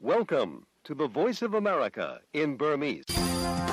Welcome to the Voice of America in Burmese. ။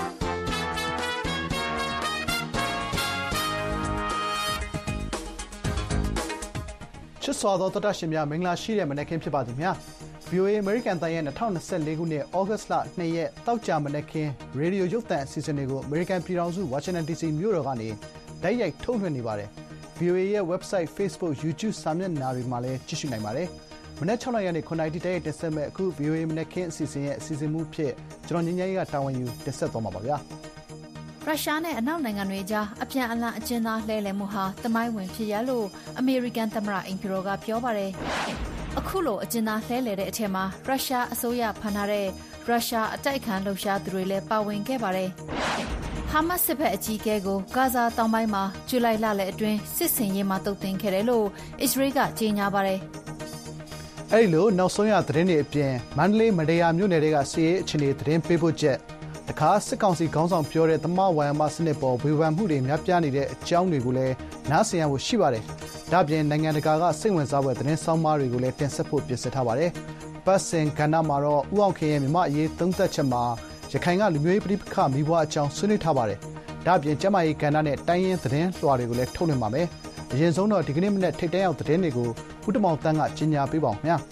ချစ်စွာသောသောတာရှင်များမင်္ဂလာရှိတဲ့မနက်ခင်းဖြစ်ပါသည်များ။ VOA American တန်ရဲ့2024ခုနှစ်ဩဂတ်စ်လ2ရက်တောက်ကြမနက်ခင်းရေဒီယိုရုပ်သံအစီအစဉ်တွေကို American ပြည်ထောင်စု Washington DC မြို့တော်ကနေတိုက်ရိုက်ထုတ်လွှင့်နေပါတယ်။ VOA ရဲ့ website, Facebook, YouTube စာမျက်နှာတွေမှာလည်းကြည့်ရှုနိုင်ပါတယ်။မနက်6နာရီကနေ9နာရီတိုက်ရိုက်တင်ဆက်မဲ့အခု VOA မနက်ခင်းအစီအစဉ်ရဲ့အစီအစဉ်မူဖြစ်ကျွန်တော်ညဉ့်ညမ်းကြီးကတာဝန်ယူတင်ဆက်သွားမှာပါဗျာ။ရုရှားနဲ့အနောက်နိုင်ငံတွေကြားအပြန်အလှန်အကျဉ်းသားလှည့်လည်မှုဟာသမိုင်းဝင်ဖြစ်ရလို့အမေရိကန်သမ္မတအင်ဖြူတော်ကပြောပါတယ်။အခုလိုအကျဉ်းသားလှည့်လည်တဲ့အထက်မှာရုရှားအစိုးရဖန်ထားတဲ့ရုရှားအတိုက်အခံလှုပ်ရှားသူတွေလည်းပါဝင်ခဲ့ပါတယ်။ဟာမတ်စ်စစ်ဘက်အကြီးအကဲကိုဂါဇာတောင်ပိုင်းမှာဇူလိုင်လလယ်အတွင်းစစ်ဆင်ရေးမှာတုံ့ပြန်ခဲ့တယ်လို့အစ္စရေးကကြေညာပါတယ်။အဲ့ဒီလိုနောက်ဆုံးရသတင်းတွေအပြင်မန္တလေးမဒေယာမြို့နယ်တွေကစီးရေးအခြေအနေသတင်းပေးဖို့ချက်တခါစစ်ကောင်စီခေါင်းဆောင်ပြောတဲ့သမဝါယမစနစ်ပေါ်ဝေဖန်မှုတွေများပြားနေတဲ့အကြောင်းတွေကိုလည်းနားဆင်ရဖို့ရှိပါတယ်။ဒါ့အပြင်နိုင်ငံတကာကစိတ်ဝင်စားဖွယ်သတင်းဆောင်မတွေကိုလည်းတင်ဆက်ဖို့ပြင်ဆင်ထားပါတယ်။ပတ်စင်ကဏ္ဍမှာတော့ဦးအောင်ခင်ရဲ့မြမအရေးသုံးသက်ချက်မှာရခိုင်ကလူမျိုးရေးပဋိပက္ခမိဘွားအကြောင်းဆွေးနွေးထားပါတယ်။ဒါ့အပြင်ကျန်းမာရေးကဏ္ဍနဲ့တိုင်းရင်းသတင်းလွှာတွေကိုလည်းထုတ်လွှင့်ပါမယ်။အရင်ဆုံးတော့ဒီကနေ့မနေ့ထိပ်တန်းရောက်သတင်းတွေကိုဦးတမောင်တန်းကကြီးညာပေးပါဦးခင်ဗျာ။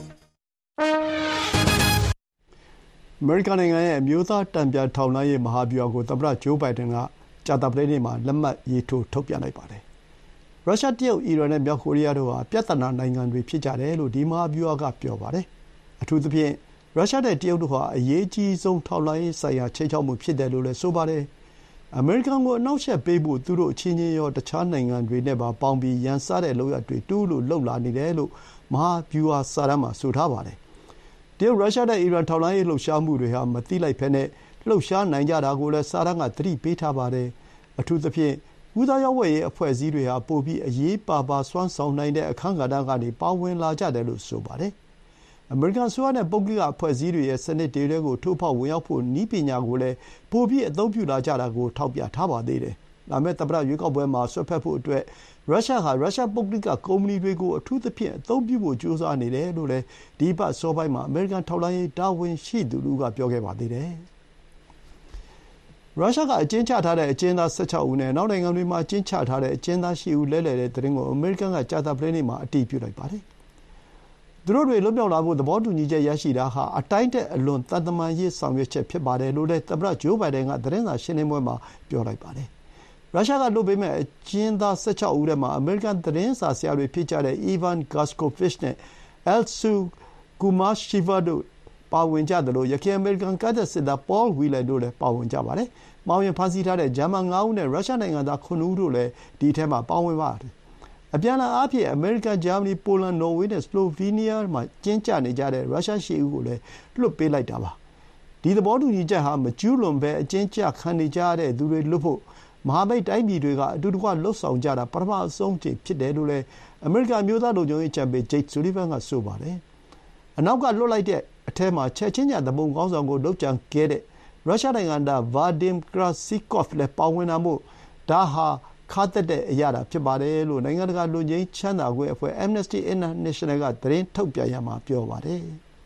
အမေရိကန်နိုင်ငံရဲ့အမျိုးသားတန်ပြန်ထောက်လှမ်းရေးမဟာဗျူဟာကိုသမ္မတဂျိုးဘိုင်ဒန်ကကြာသပတေးနေ့မှာလက်မှတ်ရေးထိုးထုတ်ပြန်လိုက်ပါတယ်။ရုရှား၊တရုတ်၊အီရန်နဲ့မြောက်ကိုရီးယားတို့ဟာပြဿနာနိုင်ငံတွေဖြစ်ကြတယ်လို့ဒီမဟာဗျူဟာကပြောပါတယ်။အထူးသဖြင့်ရုရှားနဲ့တရုတ်တို့ဟာအရေးကြီးဆုံးထောက်လှမ်းရေးဆိုင်ရာခြိမ်းခြောက်မှုဖြစ်တယ်လို့လည်းဆိုပါတယ်။အမေရိကန်ကိုအနှောင့်အယှက်ပေးဖို့သူတို့အချင်းချင်းရောတခြားနိုင်ငံတွေနဲ့ပါပေါင်းပြီးရန်စတဲ့လုပ်ရပ်တွေတိုးလို့လုပ်လာနေတယ်လို့မဟာဗျူဟာစာတမ်းမှာဆိုထားပါတယ်။တရုတ်၊ရုရှားနဲ့အီရန်ထောက်လှမ်းရေးလှုပ်ရှားမှုတွေဟာမသိလိုက်ဘဲနဲ့လှုပ်ရှားနိုင်ကြတာကိုလည်းစာတမ်းကသတိပေးထားပါတယ်။အထူးသဖြင့်ကူးသန်းရောင်းဝယ်ရေးအဖွဲ့အစည်းတွေဟာပိုပြီးအရေးပါပါစွမ်းဆောင်နိုင်တဲ့အခန်းကဏ္ဍကနေပါဝင်လာကြတယ်လို့ဆိုပါတယ်။အမေရိကန်အစိုးရနဲ့ပုဂ္ဂလိကအဖွဲ့အစည်းတွေရဲ့စနစ်တွေထဲကိုထိုးဖောက်ဝင်ရောက်ဖို့နည်းပညာကိုလည်းပိုပြီးအသုံးပြုလာကြတာကိုထောက်ပြထားပါသေးတယ်။လာမယ့်သမ္မတရွေးကောက်ပွဲမှာစွက်ဖက်ဖို့အတွက်ရုရှားဟာရုရှားပုဂ္ဂလိကကုမ္ပဏီတွေကိုအထူးသဖြင့်အသုံးပြုဖို့ကြိုးစားနေတယ်လို့လည်းဒီအပတ်အစောပိုင်းမှာအမေရိကန်ထောက်လှမ်းရေးတာဝန်ရှိသူတဦးကပြောခဲ့ပါသေးတယ်။ရုရှားကအကျဉ်းချထားတဲ့အကျဉ်းသား16ဦးနဲ့နောက်နိုင်ငံတွေမှာအကျဉ်းချထားတဲ့အကျဉ်းသား8ဦးလဲလှယ်တဲ့သတင်းကိုအမေရိကန်ကကြာသပတေးနေ့မှာအတည်ပြုလိုက်ပါတယ်။သူတို့တွေလွတ်မြောက်လာဖို့သဘောတူညီချက်ရရှိတာဟာအတိုင်းထက်အလွန်သံတမန်ရေးဆောင်ရွက်ချက်ဖြစ်ပါတယ်လို့လည်းသမ္မတဂျိုးဘိုင်ဒန်ကသတင်းစာရှင်းလင်းပွဲမှာပြောလိုက်ပါတယ်။ရုရှားကလွှတ်ပေးမဲ့အကျဉ်းသား16ဦးထဲမှာအမေရိကန်သတင်းစာဆရာတွေဖြစ်ကြတဲ့ Evan Gershkovich နဲ့ Alexey Kumasheva တို့ပါဝင်ကြသလိုယခင်အမေရိကန်ကတ်သက်စစ်သား Paul Whelan တို့လည်းပါဝင်ကြပါတယ်။မှောင်ရင်ဖမ်းဆီးထားတဲ့ဂျာမန်9ဦးနဲ့ရုရှားနိုင်ငံသား9ဦးတို့လည်းဒီထဲမှာပါဝင်ပါတယ်။အပြန်အလှန်အားဖြင့်အမေရိကန်၊ဂျာမနီ၊ပိုလန်၊နော်ဝေးနဲ့စလိုဗီးနီးယားမှာကျဉ်းကျနေကြတဲ့ရုရှား8ဦးကိုလည်းလွှတ်ပေးလိုက်တာပါ။ဒီသဘောတူညီချက်ဟာမကျူးလွန်ဘဲအကျဉ်းကျခံနေကြတဲ့သူတွေလွတ်ဖို့မဟာမိတ်တိုင်းပြည်တွေကအတူတကွလှုပ်ဆောင်ကြတာပထမဆုံးချိန်ဖြစ်တယ်လို့လည်းအမေရိကန်အမျိုးသားလုံခြုံရေးအကြံပေးဂျိတ်ဆူလီဗန်ကဆိုပါတယ်။အနောက်ကလွတ်လိုက်တဲ့အထဲမှာချက်ချင်းညာသူပုန်ခေါင်းဆောင်ကိုလုပ်ကြံခဲ့တဲ့ရုရှားနိုင်ငံသားဗာဒီမ်ကရာစီကော့ဖ်လည်းပါဝင်တာမို့ဒါဟာခါသက်တဲ့အရာဖြစ်ပါတယ်လို့နိုင်ငံတကာလူငင်းချမ်းသာခွင့်အဖွဲ့ Amnesty International ကသတင်းထုတ်ပြန်ရမှာပြောပါတယ်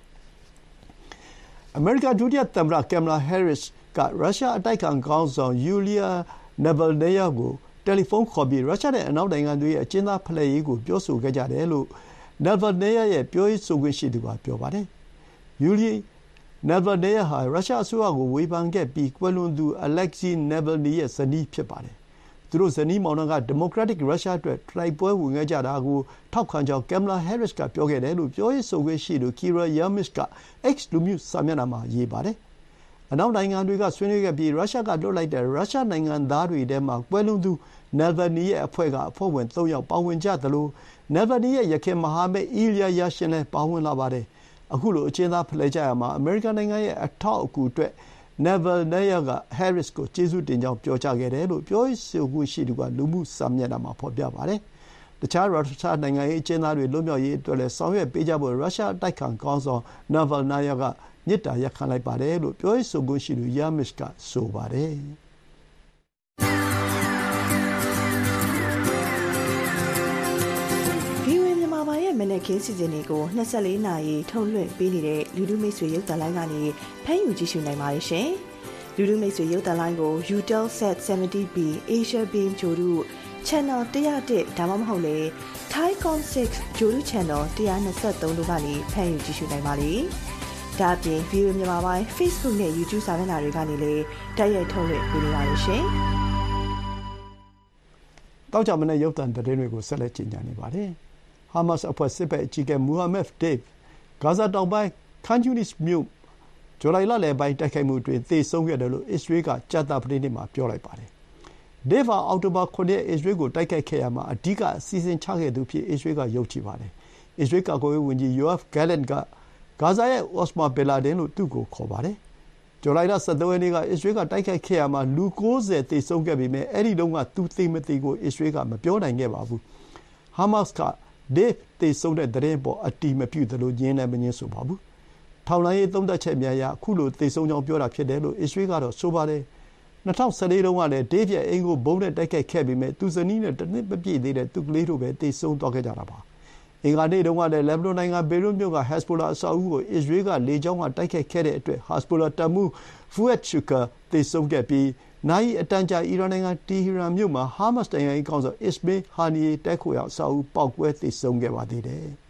။အမေရိကန်ဒုတိယသမ္မတကင်မလာဟဲရစ်ကရုရှားအတိုက်အခံခေါင်းဆောင်ယူလီယာနာဗယ်နေယာကိုတယ်လီဖုန်းခေါ်ပြီးရုရှားနဲ့အနောက်နိုင်ငံတွေရဲ့အကျဉ်းသားဖလှယ်ရေးကိုပြောဆိုခဲ့ကြတယ်လို့နာဗယ်နေယာရဲ့ပြောရေးဆိုခွင့်ရှိသူကပြောပါတယ်။ယူလီနာဗယ်နေယာဟာရုရှားအစိုးရကိုဝေဖန်ခဲ့ပြီးကွယ်လွန်သူအလက်ဇီနာဗယ်နီရဲ့ဇနီးဖြစ်ပါတယ်။သူတို့ဇနီးမောင်နှံကဒီမိုကရက်တစ်ရုရှားအတွက်တိုက်ပွဲဝင်ခဲ့ကြတာကိုထောက်ခံကြောင်းကင်မလာဟဲရစ်ကပြောခဲ့တယ်လို့ပြောရေးဆိုခွင့်ရှိသူကီရာယာမစ်က X လူမှုစာမျက်နှာမှာရေးပါတယ်။အနောက်နိုင်ငံတွေကဆွေးနွေးခဲ့ပြီးရုရှားကလွှတ်လိုက်တဲ့ရုရှားနိုင်ငံသားတွေထဲမှာကွယ်လွန်သူနာဗယ်နီရဲ့အဖွဲ့ကအဖွဲ့ဝင်3ယောက်ပါဝင်ကြသလိုနာဗယ်နီရဲ့ယခင်မဟာမိတ်အီလီယာယာရှင်လည်းပါဝင်လာပါတယ်။အခုလိုအကျဉ်းသားဖလှယ်ကြရမှာအမေရိကန်နိုင်ငံရဲ့အထောက်အကူအတွက်နာဗယ်နီယာကဟဲရစ်ကိုကျေးဇူးတင်ကြောင်းပြောကြားခဲ့တယ်လို့ပြောရေးဆိုခွင့်ရှိသူကလူမှုစာမျက်နှာမှာဖော်ပြပါတယ်။တခြားရုရှားနိုင်ငံရေးအကျဉ်းသားတွေလွတ်မြောက်ရေးအတွက်လည်းဆောင်ရွက်ပေးကြဖို့ရုရှားအတိုက်အခံခေါင်းဆောင်နာဗယ်နီယာကမေတ္တာရပ်ခံလိုက်ပါတယ်လို့ပြောရေးဆိုခွင့်ရှိသူယာမစ်ကဆိုပါတယ်။ VOA မြန်မာဘာရဲ့မနက်ခင်းစီစဉ်တွေကို24နာရီထုတ်လွှင့်ပေးနေတဲ့လူလူမိတ်ဆွေရုပ်သံလိုင်းကနေဖမ်းယူကြည့်ရှုနိုင်ပါတယ်ရှင်။လူလူမိတ်ဆွေရုပ်သံလိုင်းကို Utelsat 70B Asia Beam ဂျိုဒု Channel 101ဒါမှမဟုတ်လေ Thaicom 6ဂျိုဒု Channel 123တို့ကနေဖမ်းယူကြည့်ရှုနိုင်ပါလေ။ဒါ့အပြင် View မြန်မာပိုင်း Facebook နဲ့ YouTube စာမျက်နှာတွေကနေလည်းတိုက်ရိုက်ထုတ်လွှင့်ပေးနေပါတယ်ရှင်။တောက်ကြမနဲ့ရုပ်သံသတင်းတွေကိုဆက်လက်ကြီးညာနေပါတယ်။ဟာမတ်စ်အဖွဲ့စစ်ဘက်အကြီးအကဲမူဟာမက်ဒေ့ဗ်ဂါဇာတောင်ပိုင်းခန်ယူနစ်မြို့ဇူလိုင်လလယ်ပိုင်းတိုက်ခိုက်မှုအတွင်းသေဆုံးခဲ့တယ်လို့အစ္စရေးကကြာသပတေးနေ့မှာပြောလိုက်ပါတယ်။ဒေ့ဗ်ဟာအောက်တိုဘာ9ရက်အစ္စရေးကိုတိုက်ခိုက်ခဲ့ရမှာအဓိကအစီအစဉ်ချခဲ့သူဖြစ်အစ္စရေးကယုံကြည်ပါတယ်။အစ္စရေးကာကွယ်ရေးဝန်ကြီးယိုအာဖ်ဂဲလန့်ကဂါဇာရဲ့အော့စမာဘယ်လာဒင်လို့သူ့ကိုခေါ်ပါတယ်။ဇူလိုင်လ23ရက်နေ့ကအစ္စရေးကတိုက်ခိုက်ခဲ့ရမှာလူ90သေဆုံးခဲ့ပေမဲ့အဲ့ဒီတုန်းကသူသေမသေကိုအစ္စရေးကမပြောနိုင်ခဲ့ပါဘူး။ဟာမတ်စ်ကဒေ့ဗ်သေဆုံးတဲ့သတင်းပေါ်အတီးမပြုသလိုညင်းလည်းမညင်းဆိုပါဘူး။ထောက်လှမ်းရေးသုံးသပ်ချက်များအရအခုလိုသေဆုံးကြောင်းပြောတာဖြစ်တယ်လို့အစ္စရေးကတော့ဆိုပါတယ်။2014တုန်းကလည်းဒေ့ဗ်ရဲ့အိမ်ကိုဘုံနဲ့တိုက်ခိုက်ခဲ့ပေမဲ့သူဇနီးနဲ့တစ်နှစ်မပြည့်သေးတဲ့သူကလေးတို့ပဲသေဆုံးသွားခဲ့ကြတာပါ။အင်္ဂါနေ့တုန်းကလည်းလက်ဘနွန်နိုင်ငံဘေရွတ်မြို့ကဟက်ဇ်ဘိုလာအဆောက်အဦကိုအစ္စရေးကလေကြောင်းကတိုက်ခိုက်ခဲ့တဲ့အတွက်ဟက်ဇ်ဘိုလာတပ်မှူးဖူအက်ရှူကာသေဆုံးခဲ့ပြီးနိုင်အတန်ကြာအီရန်နိုင်ငံတီဟီရန်မြို့မှာဟာမတ်စ်တိုင်ရင်ကောင်ဆိုအစ္စမေးဟာနီတဲခိုရအဆောက်အဦပေါက်ကွဲသေဆုံးခဲ့ပါသေးတယ်။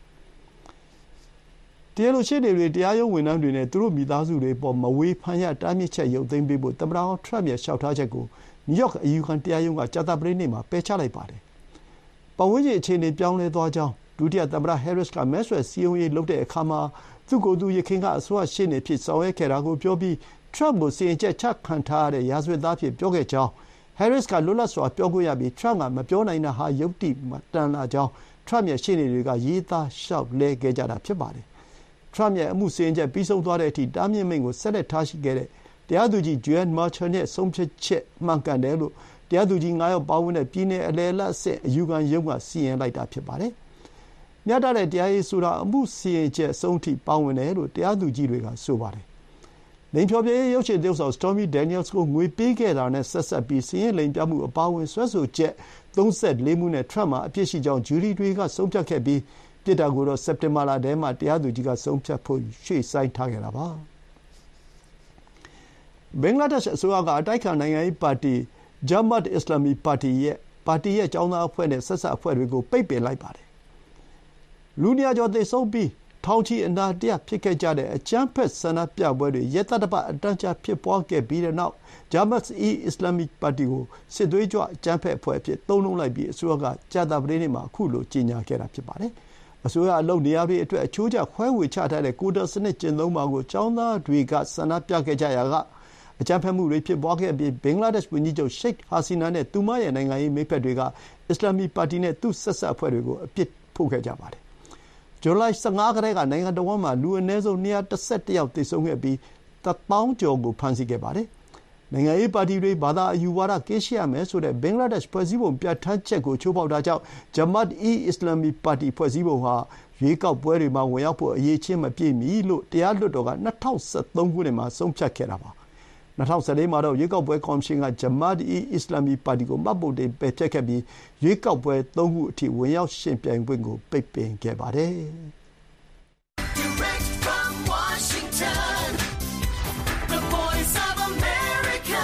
တရားလိုရှေ့နေတွေတရားရုံးဝန်ထမ်းတွေနဲ့သူတို့မိသားစုတွေပေါ်မဝေဖန်ရတားမြစ်ချက်ရုပ်သိမ်းပေးဖို့သမ္မတထရမ့်ရဲ့လျှောက်ထားချက်ကိုနယူးယောက်အယူခံတရားရုံးကကြာသပတေးနေ့မှာပယ်ချလိုက်ပါတယ်။ပတ်ဝန်းကျင်အခြေအနေပြောင်းလဲသွားကြောင်းဒုတိယသမ္မတဟဲရစ်ကမဲဆွယ်စည်းရုံးရေးလုပ်တဲ့အခါမှာသူ့ကိုယ်သူယခင်ကအစိုးရရှေ့နေဖြစ်ဆောင်ရွက်ခဲ့တာကိုပြောပြီးထရမ့်ကိုစီရင်ချက်ချခံထားရတဲ့ရာဇဝတ်သားဖြစ်ပြောခဲ့ကြောင်းဟဲရစ်ကလွတ်လပ်စွာပြောခွင့်ရပြီးထရမ့်ကမပြောနိုင်တာဟာယုတ်တိတန်လာကြောင်းထရမ့်ရဲ့ရှေ့နေတွေကရေးသားလျှောက်လဲခဲ့ကြတာဖြစ်ပါတယ်။ထရမ့်ရဲ့အမှုစီရင်ချက်ပြီးဆုံးသွားတဲ့အထိတားမြစ်မိန့်ကိုဆက်လက်ထားရှိခဲ့တဲ့တရားသူကြီးဂျွန်မာချန်ရဲ့ဆုံးဖြတ်ချက်မှန်ကန်တယ်လို့တရားသူကြီး9ယောက်ပါဝင်တဲ့ပြည်내အလယ်အလတ်အဆင့်အယူခံရုံးကစီရင်လိုက်တာဖြစ်ပါတယ်။မြတ်တဲ့တရားရေးဆိုတာအမှုစီရင်ချက်အဆုံးအထိပါဝင်တယ်လို့တရားသူကြီးတွေကဆိုပါတယ်။လိင်ဖျော်ဖြေရေးရုပ်ရှင်သရုပ်ဆောင် Stormy Daniels ကိုငွေပေးခဲ့တာနဲ့ဆက်စပ်ပြီးစီရင်လိင်ပြမှုအပါအဝင်ဆွဲဆိုချက်34မှုနဲ့ထရမ့်မှာအပြစ်ရှိကြောင်းဂျူရီတွေကဆုံးဖြတ်ခဲ့ပြီးပြစ်ဒဏ်ကိုတော့စက်တင်ဘာလထဲမှာတရားသူကြီးကဆုံးဖြတ်ဖို့ရွှေ့ဆိုင်းထားခဲ့တာပါ။ဘင်္ဂလားဒေ့ရှ်အစိုးရကအတိုက်အခံနိုင်ငံရေးပါတီဂျာမတ်အစ္စလာမီပါတီရဲ့ကျောင်းသားအဖွဲ့နဲ့ဆက်စပ်အဖွဲ့တွေကိုပိတ်ပင်လိုက်ပါတယ်။လူ200ကျော်သေဆုံးပြီးထောင်ချီအနာတရဖြစ်ခဲ့ကြတဲ့အကြမ်းဖက်ဆန္ဒပြပွဲတွေရက်သတ္တပတ်အတန်းကြာဖြစ်ပွားခဲ့ပြီးတဲ့နောက်ဂျာမတ်အစ္စလာမီပါတီကိုစစ်သွေးကြွအကြမ်းဖက်အဖွဲ့အဖြစ်သုံးနှုန်းလိုက်ပြီးအစိုးရကကြာသပတေးနေ့မှာအခုလိုကြေညာခဲ့တာဖြစ်ပါတယ်။အစိုးရအလုပ်နေရာတွေအတွက်အချိုးကျခွဲဝေချထားတဲ့ကိုတာစနစ်ကျင့်သုံးပါကိုကျောင်းသားတွေကဆန္ဒပြခဲ့ကြရာကအကြမ်းဖက်မှုတွေဖြစ်ပွားခဲ့ပြီးဘင်္ဂလားဒေ့ရှ်ဝန်ကြီးချုပ်ရှိတ်ဟာစီနာနဲ့သူမရဲ့နိုင်ငံရေးမိတ်ဖက်တွေကအစ္စလာမီပါတီနဲ့သူ့ဆက်စပ်အဖွဲ့တွေကိုအပြစ်ဖို့ခဲ့ကြပါတယ်။ဇူလိုင်15ကတည်းကနိုင်ငံတော်ဝန်မှာလူအနည်းဆုံး211ယောက်သေဆုံးခဲ့ပြီး1000ကျော်ကိုဖမ်းဆီးခဲ့ပါတယ်။နိုင်ငံရေးပါတီတွေဘာသာအယူဝါဒကင်းရှင်းရမယ်ဆိုတဲ့ဘင်္ဂလားဒေ့ရှ်ဖွဲ့စည်းပုံပြဋ္ဌာန်းချက်ကိုချိုးဖောက်တာကြောင့်ဂျမာတ်အစ္စလာမီပါတီဖွဲ့စည်းပုံဟာရွေးကောက်ပွဲတွေမှာဝင်ရောက်ဖို့အရေးချင်းမပြည့်မီလို့တရားလွှတ်တော်က2013ခုနှစ်မှာဆုံးဖြတ်ခဲ့တာပါ။2014မှာတော့ရွေးကောက်ပွဲကော်မရှင်ကဂျမာတ်အစ္စလာမီပါတီကိုမှတ်ပုံတင်ပယ်ဖျက်ခဲ့ပြီးရွေးကောက်ပွဲ3ခုအထိဝင်ရောက်ယှဉ်ပြိုင်ခွင့်ကိုပိတ်ပင်ခဲ့ပါတယ်။ Direct from Washington, the voice of America,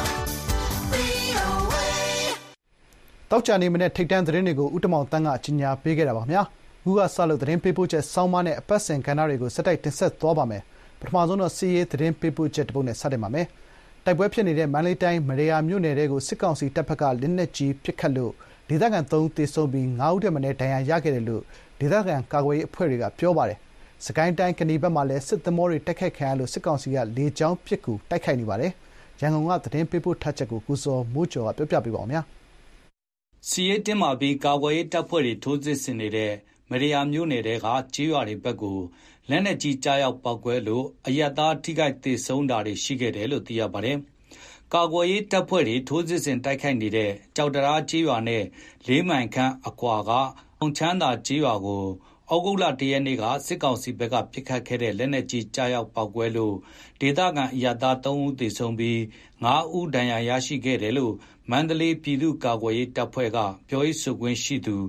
VOA. တောက်ကြနေမနေ့ထိတ်တန့်သတင်းတွေကိုဥတ္တမောင်တန်းကကြီးညာပေးခဲ့တာပါခင်ဗျာ။အခုကစလို့သတင်းပေးပို့ချက်စောင်းမနဲ့အပတ်စဉ်ကဏ္ဍတွေကိုစက်တိုက်တင်ဆက်သွားပါမယ်။ပထမဆုံးတော့စီးရေးသတင်းပေးပို့ချက်တစ်ပုဒ်နဲ့စတင်ပါမယ်။တိုက်ပွဲဖြစ်နေတဲ့မန္တလေးတိုင်းမရေယာမြို့နယ်တွေကိုစစ်ကောင်စီတပ်ဖက်ကလက်နက်ကြီးပစ်ခတ်လို့ဒေသခံ3ဦးသေဆုံးပြီး9ဦးထက်မနည်းဒဏ်ရာရခဲ့တယ်လို့ဒေသခံကာကွယ်ရေးအဖွဲ့တွေကပြောပါတယ်။စကိုင်းတိုင်းကဏီဘက်မှာလည်းစစ်သမောတွေတိုက်ခိုက်ခံရလို့စစ်ကောင်စီကလေကြောင်းပစ်ကူတိုက်ခိုက်နေပါတယ်။ရန်ကုန်ကသတင်းပေးပို့ထားချက်ကိုကိုစောမိုးကျော်ကပြောပြပေးပါဦးခင်ဗျာ။စီးရေးတင်းမာပြီးကာကွယ်ရေးတပ်ဖွဲ့တွေထိုးစစ်ဆင်နေတဲ့မရေယာမြို့နယ်တွေကကြေးရွာတွေဘက်ကိုလက်နက်ကြီးကြားရောက်ပောက်ကွဲလို့အရပ်သားထိခိုက်သေဆုံးတာတွေရှိခဲ့တယ်လို့သိရပါတယ်။ကာကွယ်ရေးတပ်ဖွဲ့တွေထိုးစစ်ဆင်တိုက်ခိုက်နေတဲ့ကြောက်တရားကြေးရွာနဲ့4မိုင်ခန့်အကွာကအောင်ချမ်းသာကြေးရွာကိုဩဂုတ်လ1ရက်နေ့ကစစ်ကောင်စီဘက်ကပစ်ခတ်ခဲ့တဲ့လက်နက်ကြီးကြားရောက်ပောက်ကွဲလို့ဒေသခံအရပ်သား3ဦးသေဆုံးပြီး9ဦးဒဏ်ရာရရှိခဲ့တယ်လို့မန္တလေးပြည်သူ့ကာကွယ်ရေးတပ်ဖွဲ့ကပြောရေးဆိုခွင့်ရှိသူက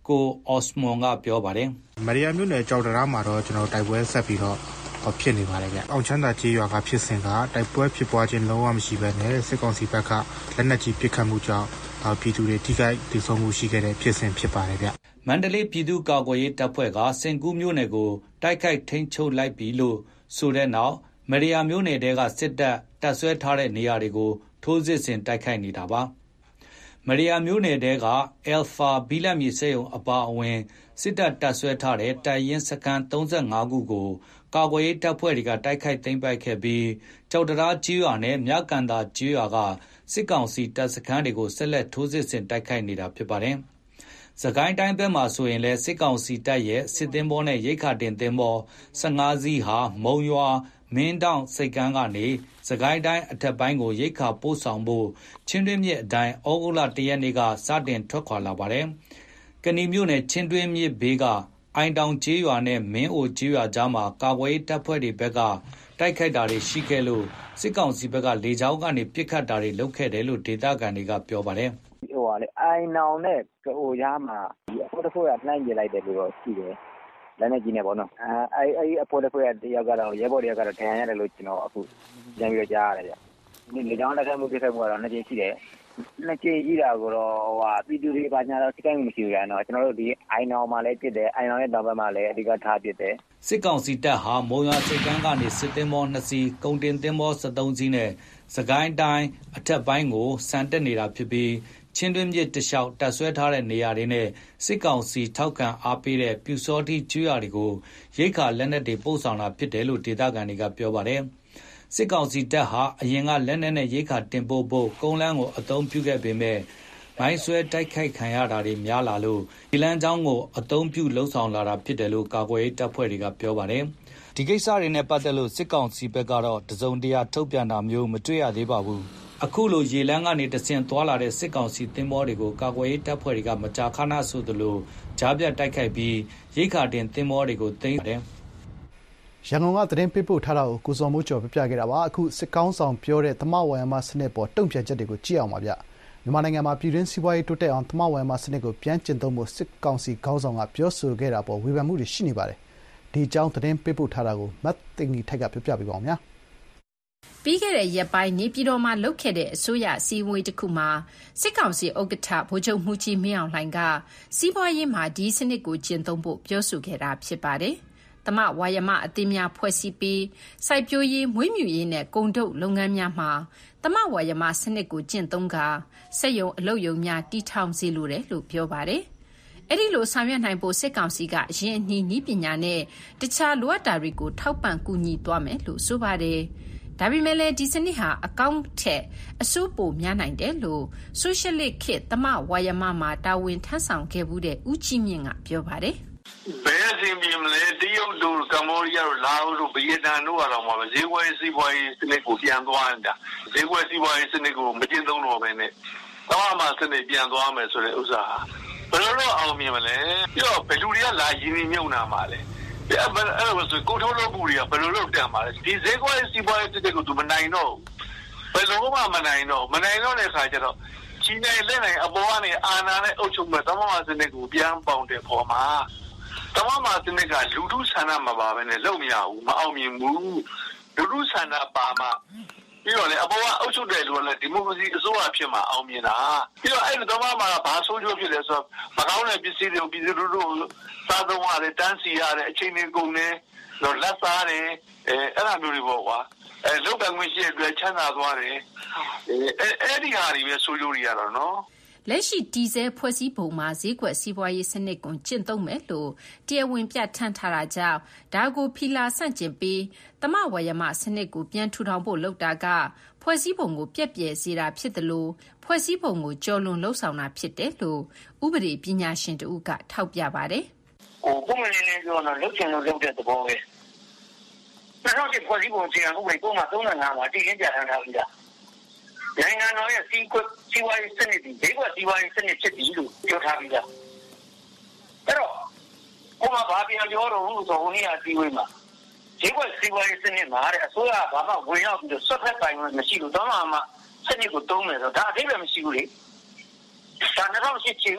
ကိုအော့စမွန်ကပြောပါတယ်မရီယာမြို့နယ်ကြောက်တရားမှာတော့ကျွန်တော်တိုက်ပွဲဆက်ပြီးတော့ဖြစ်နေပါတယ်ဗျအောင်ချမ်းသာကြေးရွာကဖြစ်စဉ်ကတိုက်ပွဲဖြစ်ပွားခြင်းလုံးဝမရှိဘဲနဲ့စစ်ကောင်စီဘက်ကလက်နက်ကြီးပစ်ခတ်မှုကြောင့်ပြည်သူတွေထိခိုက်ဒေဆုံးမှုရှိခဲ့တဲ့ဖြစ်စဉ်ဖြစ်ပါတယ်ဗျမန္တလေးပြည်သူ့ကာကွယ်ရေးတပ်ဖွဲ့ကစင်ကူးမြို့နယ်ကိုတိုက်ခိုက်ထိန်းချုပ်လိုက်ပြီလို့ဆိုတဲ့နောက်မရီယာမြို့နယ်တဲကစစ်တပ်ဆွဲထားတဲ့နေရာတွေကိုထိုးစစ်ဆင်တိုက်ခိုက်နေတာပါမရီယာမြို့နယ်တဲကအယ်ဖာဘီလက်မြေစက်ရုံအပါအဝင်စစ်တပ်ဆွဲထားတဲ့တိုက်ရင်စခန်း35ခုကိုကာကွယ်ရေးတပ်ဖွဲ့တွေကတိုက်ခိုက်သိမ်းပိုက်ခဲ့ပြီးကြောက်တရားကြေးရွာနဲ့မြကန်သာကြေးရွာကစစ်ကောင်စီတပ်စခန်းတွေကိုဆက်လက်ထိုးစစ်ဆင်တိုက်ခိုက်နေတာဖြစ်ပါတယ်။စကိုင်းတိုင်းဘက်မှာဆိုရင်လည်းစစ်ကောင်စီတပ်ရဲ့စစ်သင်္ဘောနဲ့ရိတ်ခါတင်သင်္ဘော15စီးဟာမုံရွာမင်းတောင်စိတ်ကမ်းကနေစကိုင်းတိုင်းအထက်ပိုင်းကိုရိတ်ခါပို့ဆောင်ဖို့ချင်းတွင်းမြစ်အတိုင်းဩဂုတ်လ1ရက်နေ့ကစတင်ထွက်ခွာလာပါတယ်။ကဏီမြို့နယ်ချင်းတွင်းမြစ်ဘေးကအိုင်တောင်ကျေးရွာနဲ့မင်းအိုကျေးရွာကြားမှာကာကွယ်ရေးတပ်ဖွဲ့တွေဘက်ကတိုက်ခိုက်တာတွေရှိခဲ့လို့စစ်ကောင်စီဘက်ကလေကြောင်းကနေပစ်ခတ်တာတွေလုပ်ခဲ့တယ်လို့ဒေသခံတွေကပြောပါတယ်။အိုင်နောင်နဲ့ကအိုရားမှာအဖွဲ့တစ်ဖွဲ့ကနှိုင်းပြလိုက်တယ်လို့တော့ရှိတယ်။လက်နဲ့ကြီးနေပေါ့နော်။အဲဒီအဖွဲ့တစ်ဖွဲ့ကတယောက်ကတော့ရဲဘော်တယောက်ကတော့ဒဏ်ရာရတယ်လို့ကျွန်တော်အခုပြန်ပြီးကြားရတယ်ဗျ။ဒီလေကြောင်းလက်ထပ်မှုပြဆက်မှုကတော့နှစ်ကြိမ်ရှိတယ်။နှစ်ကြိမ်ကြီးတာကိုတော့ပြည်သူတွေဘာညာတော့စိတ်တိုင်းမရှိဘူးကတော့ကျွန်တော်တို့ဒီအိုင်နောင်မှာလည်းပြစ်တယ်အိုင်နောင်ရဲ့တောင်ဘက်မှာလည်းအဓိကထားပြစ်တယ်စစ်ကောင်စီတပ်ဟာမုံရွာစိတ်ကမ်းကနေစစ်သင်္ဘော2စီးကုန်တင်သင်္ဘော73စီးနဲ့စကိုင်းတိုင်းအထက်ပိုင်းကိုစံတက်နေတာဖြစ်ပြီးချင်းတွင်းမြစ်တလျှောက်တပ်ဆွဲထားတဲ့နေရာတွေနဲ့စစ်ကောင်စီထောက်ခံအားပေးတဲ့ပြူစောတိကျွော်တွေကိုရိတ်ခါလက်နက်တွေပို့ဆောင်တာဖြစ်တယ်လို့ဒေသခံတွေကပြောပါတယ်စစ်ကောင်စီတပ်ဟာအရင်ကလက်နက်နဲ့ရိတ်ခါတင်ပို့ဖို့ကုန်းလန်းကိုအသုံးပြုခဲ့ပေမဲ့မိုင်းဆွဲတိုက်ခိုက်ခံရတာတွေများလာလို့ဒီလမ်းကြောင်းကိုအသုံးပြုလှုံ့ဆော်လာတာဖြစ်တယ်လို့ကာကွယ်ရေးတပ်ဖွဲ့တွေကပြောပါတယ်ဒီကိစ္စတွေနဲ့ပတ်သက်လို့စစ်ကောင်စီဘက်ကတော့တစုံတရာထုတ်ပြန်တာမျိုးမတွေ့ရသေးပါဘူးအခုလိုရေလမ်းကနေတဆင့်သွားလာတဲ့စစ်ကောင်စီသင်္ဘောတွေကိုကာကွယ်ရေးတပ်ဖွဲ့တွေကမကြာခဏဆိုသလိုကြားပြတ်တိုက်ခိုက်ပြီးရိတ်ခါတင်သင်္ဘောတွေကိုသိမ်းတယ်ရန်ကုန်ကသတင်းပေးပို့ထားတာကိုကိုစောမိုးကျော်ပြပြခဲ့တာပါအခုစစ်ကောင်းဆောင်ပြောတဲ့သမဝါယမစနစ်ပေါ်တုံ့ပြန်ချက်တွေကိုကြည့်အောင်ပါဗျမြန်မာနိုင်ငံမှာပြည်တွင်းစီးပွားရေးတိုးတက်အောင်သမဝါယမစနစ်ကိုပြန်ကျင့်သုံးဖို့စစ်ကောင်စီခေါင်းဆောင်ကပြောဆိုခဲ့တာပေါ်ဝေဖန်မှုတွေရှိနေပါတယ်ဒီအကြောင်းသတင်းပေးပို့ထားတာကိုမတ်တင်ကြီးထိုက်ကပြပြပေးပါဦးများပြီးခဲ့တဲ့ရက်ပိုင်းနေပြည်တော်မှာလုပ်ခဲ့တဲ့အစိုးရစီဝေးတစ်ခုမှာစစ်ကောင်စီဥက္ကဋ္ဌဗိုလ်ချုပ်မှုကြီးမင်းအောင်လှိုင်ကစီးပွားရေးမှာဒီစနစ်ကိုကျင့်သုံးဖို့ပြောဆိုခဲ့တာဖြစ်ပါတယ်သမဝါယမအသင်းများဖွဲ့စည်းပြီးစိုက်ပျိုးရေးမွေးမြူရေးနဲ့ကုန်ထုတ်လုပ်ငန်းများမှာသမဝါယမစနစ်ကိုကျင့်သုံးကာစက်ရုံအလုပ်ရုံများတည်ထောင်စေလိုတယ်လို့ပြောပါတယ်။အဲ့ဒီလိုဆောင်ရွက်နိုင်ဖို့စစ်ကောင်စီကအရင်အနည်းနည်းပညာနဲ့တခြားလိုအပ်တာတွေကိုထောက်ပံ့ကူညီသွားမယ်လို့ဆိုပါတယ်။ဒါပေမဲ့လည်းဒီစနစ်ဟာအကောင့်ထက်အဆိုးပိုများနိုင်တယ်လို့ဆိုရှယ်လစ်ခေတ်သမဝါယမမှာတာဝန်ထမ်းဆောင်ခဲ့မှုတဲ့ဦးကြီးမြင့်ကပြောပါတယ်ဘယ်အစီအမံလဲတရုတ်တို့ကမ္ဘောဒီးယားတို့လာအိုတို့ဗီယက်နမ်တို့ကတော့မှာဈေးကွက်စီးပွားရေးစနစ်ကိုပြန်သွားနေတာဈေးကွက်စီးပွားရေးစနစ်ကိုမကျင့်သုံးတော့ဘဲနဲ့တော့မှစနစ်ပြန်သွားမယ်ဆိုတဲ့ဥစ္စာဘယ်လိုလုပ်အောင်မြင်မလဲပြီးတော့ဘယ်လူတွေကလာရင်းနှီးမြုပ်နှံမှာလဲအဲ့လိုဆိုကိုထိုးလို့ပူတွေကဘယ်လိုလုပ်တန်မှာလဲဒီဈေးကွက်စီးပွားရေးစနစ်ကိုသူမနိုင်တော့ဘယ်လိုမှမနိုင်တော့တဲ့ခါကျတော့ကြီးနေလက်နိုင်အပေါ်ကနေအာဏာနဲ့အုပ်ချုပ်မဲ့သမဝါစနစ်ကိုပြန်ပေါင်တဲ့ပေါ်မှာသမဝါစနစ်ကလူထုဆန္ဒမပါဘဲနဲ့လုပ်မရဘူးမအောင်မြင်ဘူးလူထုဆန္ဒပါမှပြီးတော့လေအပေါ်ကအုပ်ချုပ်တဲ့လူကလည်းဒီမိုကရေစီအစိုးရဖြစ်မှအောင်မြင်တာပြီးတော့အဲ့ဒီသမဝါမှာဘာဆိုးကျိုးဖြစ်လဲဆိုတော့မကောင်းတဲ့ပစ္စည်းတွေကိုပြည်သူလူထုစားသုံးရတယ်တန်းစီရတယ်အချိန်တွေကုန်တယ်တော့လက်စားတယ်အဲ့ဒါမျိုးတွေပေါ့ကွာလုတ်ကံခွင့်ရှိတဲ့အတွက်ချမ်းသာသွားတယ်အဲ့ဒီဟာတွေပဲဆိုးကျိုးတွေရတော့နော်လက်ရှိဒီဇယ်ဖွဲ့စည်းပုံမှာဈေးကွက်စီးပွားရေးစနစ်ကိုကျင့်သုံးမယ်လို့တရားဝင်ပြဋ္ဌာန်းထားတာကြောင့်ဒါကိုဖီလာဆန့်ကျင်ပြီးသမဝါယမစနစ်ကိုပြန်ထူထောင်ဖို့လုပ်တာကဖွဲ့စည်းပုံကိုပြက်ပြယ်စေတာဖြစ်တယ်လို့ဖွဲ့စည်းပုံကိုကျော်လွန်လှုံ့ဆော်တာဖြစ်တယ်လို့ဥပဒေပညာရှင်တဦးကထောက်ပြပါတယ်။ပုံမှန်လေးပြောတော့လုပ်ချင်လို့လုပ်တဲ့သဘောပဲ။2010ဖွဲ့စည်းပုံအခြေခံဥပဒေပုံမှန်35မှာတည်င်းပြဋ္ဌာန်းထားပြီးသားနိုင်ငံတော်ရဲ့စီးပွားရေးစနစ်ဒီဈေးကွက်စီးပွားရေးစနစ်ဖြစ်ပြီလို့ပြောထားပြီးသားအဲ့တော့ဘုမဘာပြန်ပြောတော့ဘူးဆိုဟိုနေ့အစည်းအဝေးမှာဈေးကွက်စီးပွားရေးစနစ်မှာတဲ့အစိုးရဘာမှဝင်ရောက်ပြီးတော့ဆွတ်ဖက်ပိုင်ဝင်မရှိလို့တော့မှစနစ်ကိုတုံးမယ်ဆိုတော့ဒါအသေးပဲမရှိဘူးလေဒါ2008ချေဦး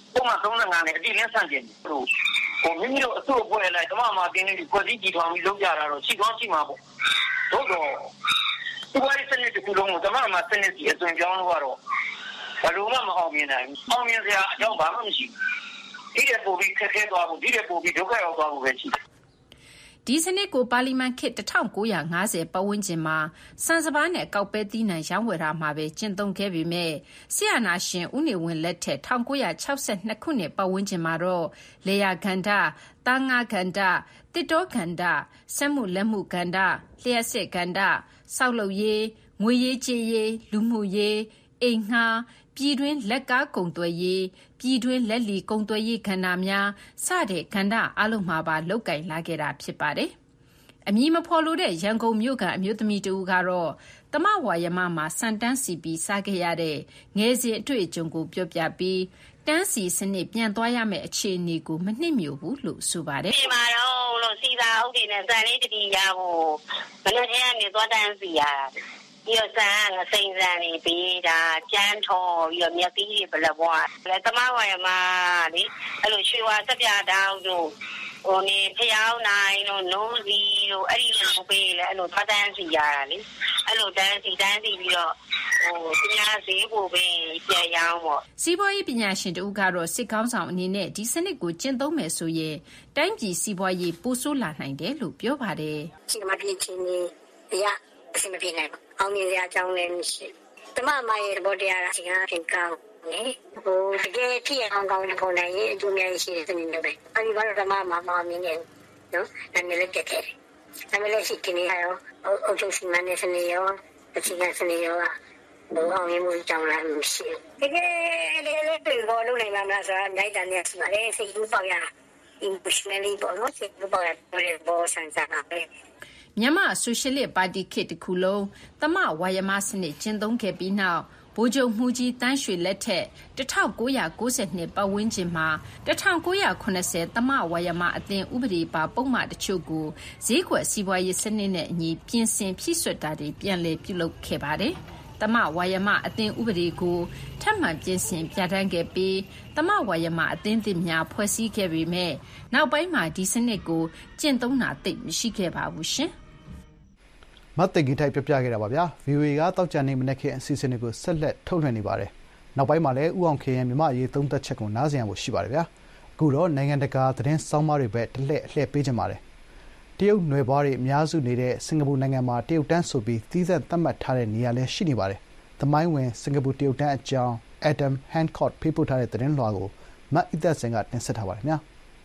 ပုံမှန်35နဲ့အတိအလင်းဆန့်ကျင်တယ်မိမိတို့အစိုးအဖွဲ့လိုက်ဓမ္မမှာတင်းနေပြီးဖွဲ့စည်းကြည်ထောင်ပြီးလုပ်ကြတာတော့ရှိကောင်းရှိမှာပေါ့သို့တော့ဒီဝိုင်းစနစ်တစ်ခုလုံးကိုဓမ္မမှာစနစ်ကြီးအသွင်ပြောင်းလို့ကတော့ဘယ်လိုမှမအောင်မြင်နိုင်ဘူးအောင်မြင်စရာအကြောင်းဘာမှမရှိဘူးဒီတဲ့ပို့ပြီးခက်ခဲသွားဖို့ဒီတဲ့ပို့ပြီးဒုက္ခရောက်သွားဖို့ပဲရှိတယ်ဒီစနစ်ကိုပါလီမန်ခေတ်1950ပတ်ဝန်းကျင်မှာစံစပါးနဲ့ကောက်ပဲသီးနှံရောင်းဝယ်တာမှာပဲကျင့်သုံးခဲ့ပေမဲ့ဆရာနာရှင်ဦးနေဝင်းလက်ထက်1962ခုနှစ်ပတ်ဝန်းကျင်မှာတော့လေယာကန္ဓာသားငါကန္ဓာတစ်တောကန္ဓာစက်မှုလက်မှုကန္ဓာလျှက်စစ်ကန္ဓာစောက်လုပ်ရေးငွေရေးကြေးရေးလူမှုရေးအိမ်ငှားပြည်တွင်းလက်ကားကုန်သွယ်ရေးပြည်တွင်းလက်လီကုန်သွယ်ရေးကဏ္ဍများစတဲ့ကဏ္ဍအလုံးမှာပါလုတ်ကင်လာခဲ့တာဖြစ်ပါတယ်။အမည်မဖော်လိုတဲ့ရန်ကုန်မြို့ကအမျိုးသမီးတူကတော့တမဝါယမမှာစံတန်းစီပြီးစားခဲ့ရတဲ့ငယ်စဉ်အတွေ့အကြုံကိုပြောပြပြီးတန်းစီစနစ်ပြန်သွားရမယ့်အခြေအနေကိုမနှိမ့်မြို့ဘူးလို့ဆိုပါတယ်။ဒီမှာတော့လို့စီစာအုပ်တွေနဲ့စံလေးတတိယကိုမနေ့ကနေသွားတန်းစီရတာပြီးတော့ဆန်ငစိမ့်ဆန်နေပြီးဒါကျန်းထော်ပြီးတော့မြက်သီးတွေဘလက်ဘွားလည်းတမဝါရမလေအဲ့လိုရွှေဝါစပြတောင်းတို့ဟိုနေဖျောင်းနိုင်တို့နိုးစီတို့အဲ့ဒီလိုပေးလေအဲ့လိုသွားတန်းစီရတာလေအဲ့လိုတန်းစီပြီးတော့ပညာဈေးကိုပဲပြန်ရောင်းပေါ့စီးပွားရေးပညာရှင်တို့ကတော့စစ်ကောင်းဆောင်အနေနဲ့ဒီစနစ်ကိုကျင့်သုံးမယ်ဆိုရင်တိုင်းပြည်စီးပွားရေးပိုဆိုးလာနိုင်တယ်လို့ပြောပါတယ်စီမပြေချင်းနေရအစမပြေနိုင်ဘူးအောင်မြင်စရာအကြောင်းလည်းမရှိတမမရဲ့ဘောတရားအချိန်အပြင်ကောင်းနေဟိုတကယ်ဖြစ်အောင်ကောင်းတဲ့ပုံနဲ့အကျိုးများရှိတဲ့စနစ်တွေပဲအဲဒီဘာလို့တမမမမြင်နေနော်နာမည်လည်းကြက်တယ်နာမည်လည်းရှိနေရောအုပ်ချုပ်စီမံနေစနေရောအချိန်ကစနေရောဘောအောင်မြင်မှုကြောင်းလည်းမရှိတကယ်လည်းပြေပေါ်လို့နိုင်မှာမလားဆိုတာအများကြီးတန်နေရှိပါတယ်စိတ်ကူးပေါက်ရ emotionally ပေါ့နော်စိတ်ကူးပေါက်ရဘောဆန်းစားတာပဲမြန်မာဆိုရှယ်လစ်ပါတီခေတ်တစ်ခုလုံးတမဝါယမစနစ်ကျင့်သုံးခဲ့ပြီးနောက်ဗိုလ်ချုပ်မှုကြီးတန်းရွှေလက်ထက်1992ပတ်ဝန်းကျင်မှာ1980တမဝါယမအသင်းဥပဒေပါပုံမှန်တချို့ကိုဈေးကွက်စီးပွားရေးစနစ်နဲ့အညီပြင်ဆင်ဖြည့်စွက်တာတွေပြန်လည်ပြုလုပ်ခဲ့ပါတယ်။တမဝါယမအသင်းဥပဒေကိုထပ်မံပြင်ဆင်ပြဋ္ဌာန်းခဲ့ပြီးတမဝါယမအသင်းသစ်များဖွဲ့စည်းခဲ့ပေမဲ့နောက်ပိုင်းမှာဒီစနစ်ကိုကျင့်သုံးတာသိမရှိခဲ့ပါဘူးရှင်။မတ်သိဂီထိုက်ပြပြခဲ့တာပါဗျာ VOA ကတောက်ကြနေမနေ့ကအစီအစဉ်တွေကိုဆက်လက်ထုတ်လွှင့်နေပါတယ်နောက်ပိုင်းမှာလည်းဥအောင်ခေရဲ့မြမအရေးသုံးသက်ချက်ကိုနားဆင်ရဖို့ရှိပါတယ်ဗျာအခုတော့နိုင်ငံတကာသတင်းစောင်းပါးတွေပဲတလှည့်အလှည့်ပေးကြပါတယ်တရုတ်နွယ်ဘွားတွေအများစုနေတဲ့စင်ကာပူနိုင်ငံမှာတရုတ်တန်းဆိုပြီးသီးသန့်သတ်မှတ်ထားတဲ့နေရာလည်းရှိနေပါတယ်သမိုင်းဝင်စင်ကာပူတရုတ်တန်းအကြောင်း Adam Hancock ဖေးပို့ထားတဲ့သတင်းလွှာကိုမတ်အီသက်စင်ကတင်ဆက်ထားပါတယ်ဗျာ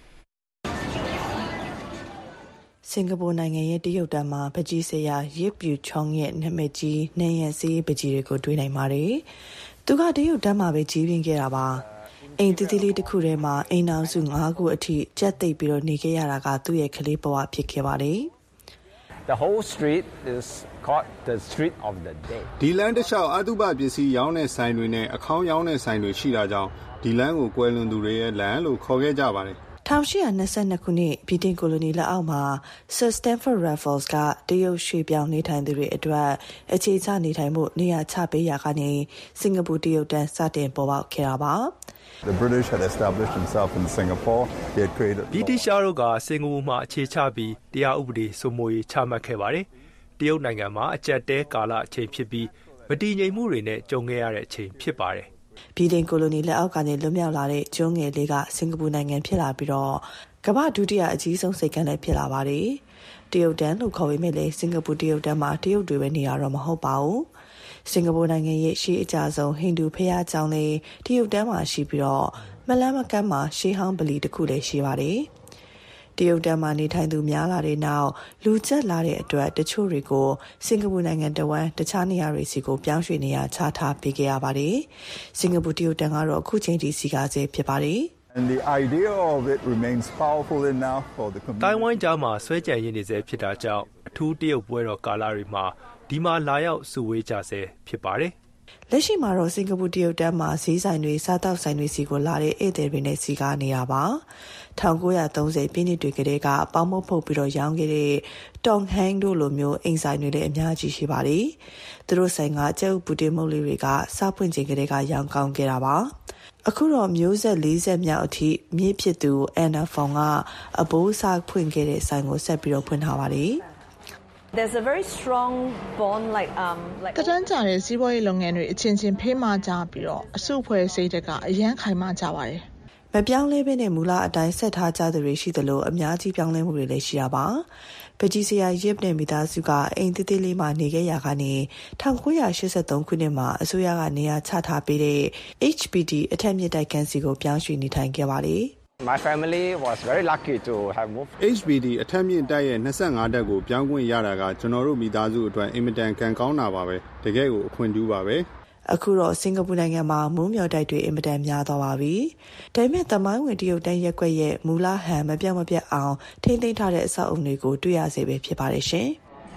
စင်ကာပူနိုင်ငံရဲ့တရုတ်တန်းမှာပကြီးစရာရစ်ပြူချောင်းရဲ့နာမည်ကြီးနေရစီပကြီးတွေကိုတွေ့နိုင်ပါတယ်။သူကတရုတ်တန်းမှာပဲကြီးပြင်းခဲ့တာပါ။အိမ်တီတီလေးတစ်ခုထဲမှာအိမ်အောင်စု9ခုအထိကြက်သိပ်ပြီးတော့နေခဲ့ရတာကသူ့ရဲ့ကလေးဘဝဖြစ်ခဲ့ပါတယ်။ The whole street is called the street of the day. ဒီလမ်းတစ်လျှောက်အတုပပစ္စည်းရောင်းတဲ့ဆိုင်တွေနဲ့အခေါင်းရောင်းတဲ့ဆိုင်တွေရှိတာကြောင့်ဒီလမ်းကိုကွယ်လွန်သူတွေရဲ့လမ်းလို့ခေါ်ခဲ့ကြပါတယ် 1822ခုနှစ်ဗြိတိန်ကိုလိုနီလက်အောက်မှာ Sir Stamford Raffles ကတရုတ်ရွှေ့ပြောင်းနေထိုင်သူတွေအတွက်အခြေချနေထိုင်မှုနေရာချပေးရာကနေစင်ကာပူတရုတ်တန်းစတင်ပေါ်ပေါက်ခဲ့တာပါ The British had established themselves in Singapore. They had created ဗြိတိရှတို့ကစင်ကာပူမှာအခြေချပြီးတရားဥပဒေစိုးမိုးရေးချမှတ်ခဲ့ပါတယ်။တရုတ်နိုင်ငံမှာအကျပ်တဲကာလအချိန်ဖြစ်ပြီးမတည်ငြိမ်မှုတွေနဲ့ကြုံခဲ့ရတဲ့အချိန်ဖြစ်ပါတယ်ဗြိတိန်ကိုလိုနီလက်အောက်ကနေလွတ်မြောက်လာတဲ့ကျွန်းငယ်လေးကစင်ကာပူနိုင်ငံဖြစ်လာပြီးတော့ကမ္ဘာဒုတိယအကြီးဆုံးစိတ်ကမ်းလည်းဖြစ်လာပါတယ်။တရုတ်တန်းလို့ခေါ်ပေမဲ့လည်းစင်ကာပူတရုတ်တန်းမှာတရုတ်တွေပဲနေရတော့မဟုတ်ပါဘူး။စင်ကာပူနိုင်ငံရဲ့ရှေးအကြဆုံးဟိန္ဒူဖျားကျောင်းလေးတရုတ်တန်းမှာရှိပြီးတော့မလန်းမကမ်းမှာရှေးဟောင်းဗလီတစ်ခုလည်းရှိပါတယ်။တရုတ်တန်းမှာနေထိုင်သူများလာတဲ့နောက်လူကျက်လာတဲ့အတွက်တချို့တွေကိုစင်ကာပူနိုင်ငံတဝန်းတခြားနေရာတွေစီကိုပြောင်းရွှေ့နေရချထားပေးခဲ့ရပါတယ်။စင်ကာပူတရုတ်တန်းကတော့အခုချိန်ထိစီကားဆဲဖြစ်ပါတယ်။ And the idea of it remains powerful enough for the community. တိုင်ဝမ်ကြားမှာဆွဲကြံရင်းနေစေဖြစ်တာကြောင့်အထူးတရုတ်ပွဲတော်ကာလတွေမှာဒီမှာလာရောက်စုဝေးကြစေဖြစ်ပါတယ်။လက်ရှိမှာတော့စင်ကာပူတရုတ်တန်းမှာဈေးဆိုင်တွေစားတောက်ဆိုင်တွေစီကိုလာတဲ့ဧည့်သည်တွေနဲ့စီကားနေတာပါ1930ပြည့်နှစ်တွေကတည်းကပေါင်းမဖုတ်ပြီးတော့ရောင်းခဲ့တဲ့တောင်ဟန်တို့လိုမျိုးအိမ်ဆိုင်တွေလည်းအများကြီးရှိပါတယ်သူတို့ဆိုင်ကကျုပ်ပူတင်မုတ်လေးတွေကစားပွင့်ချိန်ကတည်းကရောင်းကောင်းခဲ့တာပါအခုတော့မျိုးဆက်40မြောက်အထိမြင့်ဖြစ်သူအန်နာဖောင်ကအဘိုးစားဖွင့်ခဲ့တဲ့ဆိုင်ကိုဆက်ပြီးတော့ဖွင့်ထားပါတယ်။ There's a very strong bond like တန်းကြတဲ့စီးပွားရေးလုပ်ငန်းတွေအချင်းချင်းဖေးမှကြပြီးတော့အစုအဖွဲ့စိတ်တက်ကအရန်ခိုင်မှကြပါတယ်။မပြောင်းလဲဘဲနဲ့မူလအတိုင်းဆက်ထားကြသူတွေရှိသလိုအများကြီးပြောင်းလဲမှုတွေလည်းရှိတာပါ။ပကြီးစရာရစ်နဲ့မိသားစုကအိမ်သေးသေးလေးမှာနေခဲ့ရကနေ1983ခုနှစ်မှာအစိုးရကနေရာချထားပေးတဲ့ HBD အထက်မြင့်တိုက်ခန်းစီကိုပြောင်းရွှေ့နေထိုင်ခဲ့ပါတယ်။ My family was very lucky to have moved. HBD အထက်မြင့်တိုက်ရဲ့25တက်ကိုပြောင်းခွင့်ရတာကကျွန်တော်တို့မိသားစုအတွက်အင်မတန်ကံကောင်းတာပါပဲ။တကယ်ကိုအခွင့်ထူးပါပဲ။အခုတော့စင်ကာပူနိုင်ငံမှာမုံမြော်တိုက်တွေအင်မတန်များသွားပါပြီ။ဒါပေမဲ့သမိုင်းဝင်တရုတ်တိုင်းရက်ကွက်ရဲ့မူလဟန်မပြောင်းမပြတ်အောင်ထိန်းသိမ်းထားတဲ့အဆောက်အုံတွေကိုတွေ့ရစေပဲဖြစ်ပါတယ်ရှင်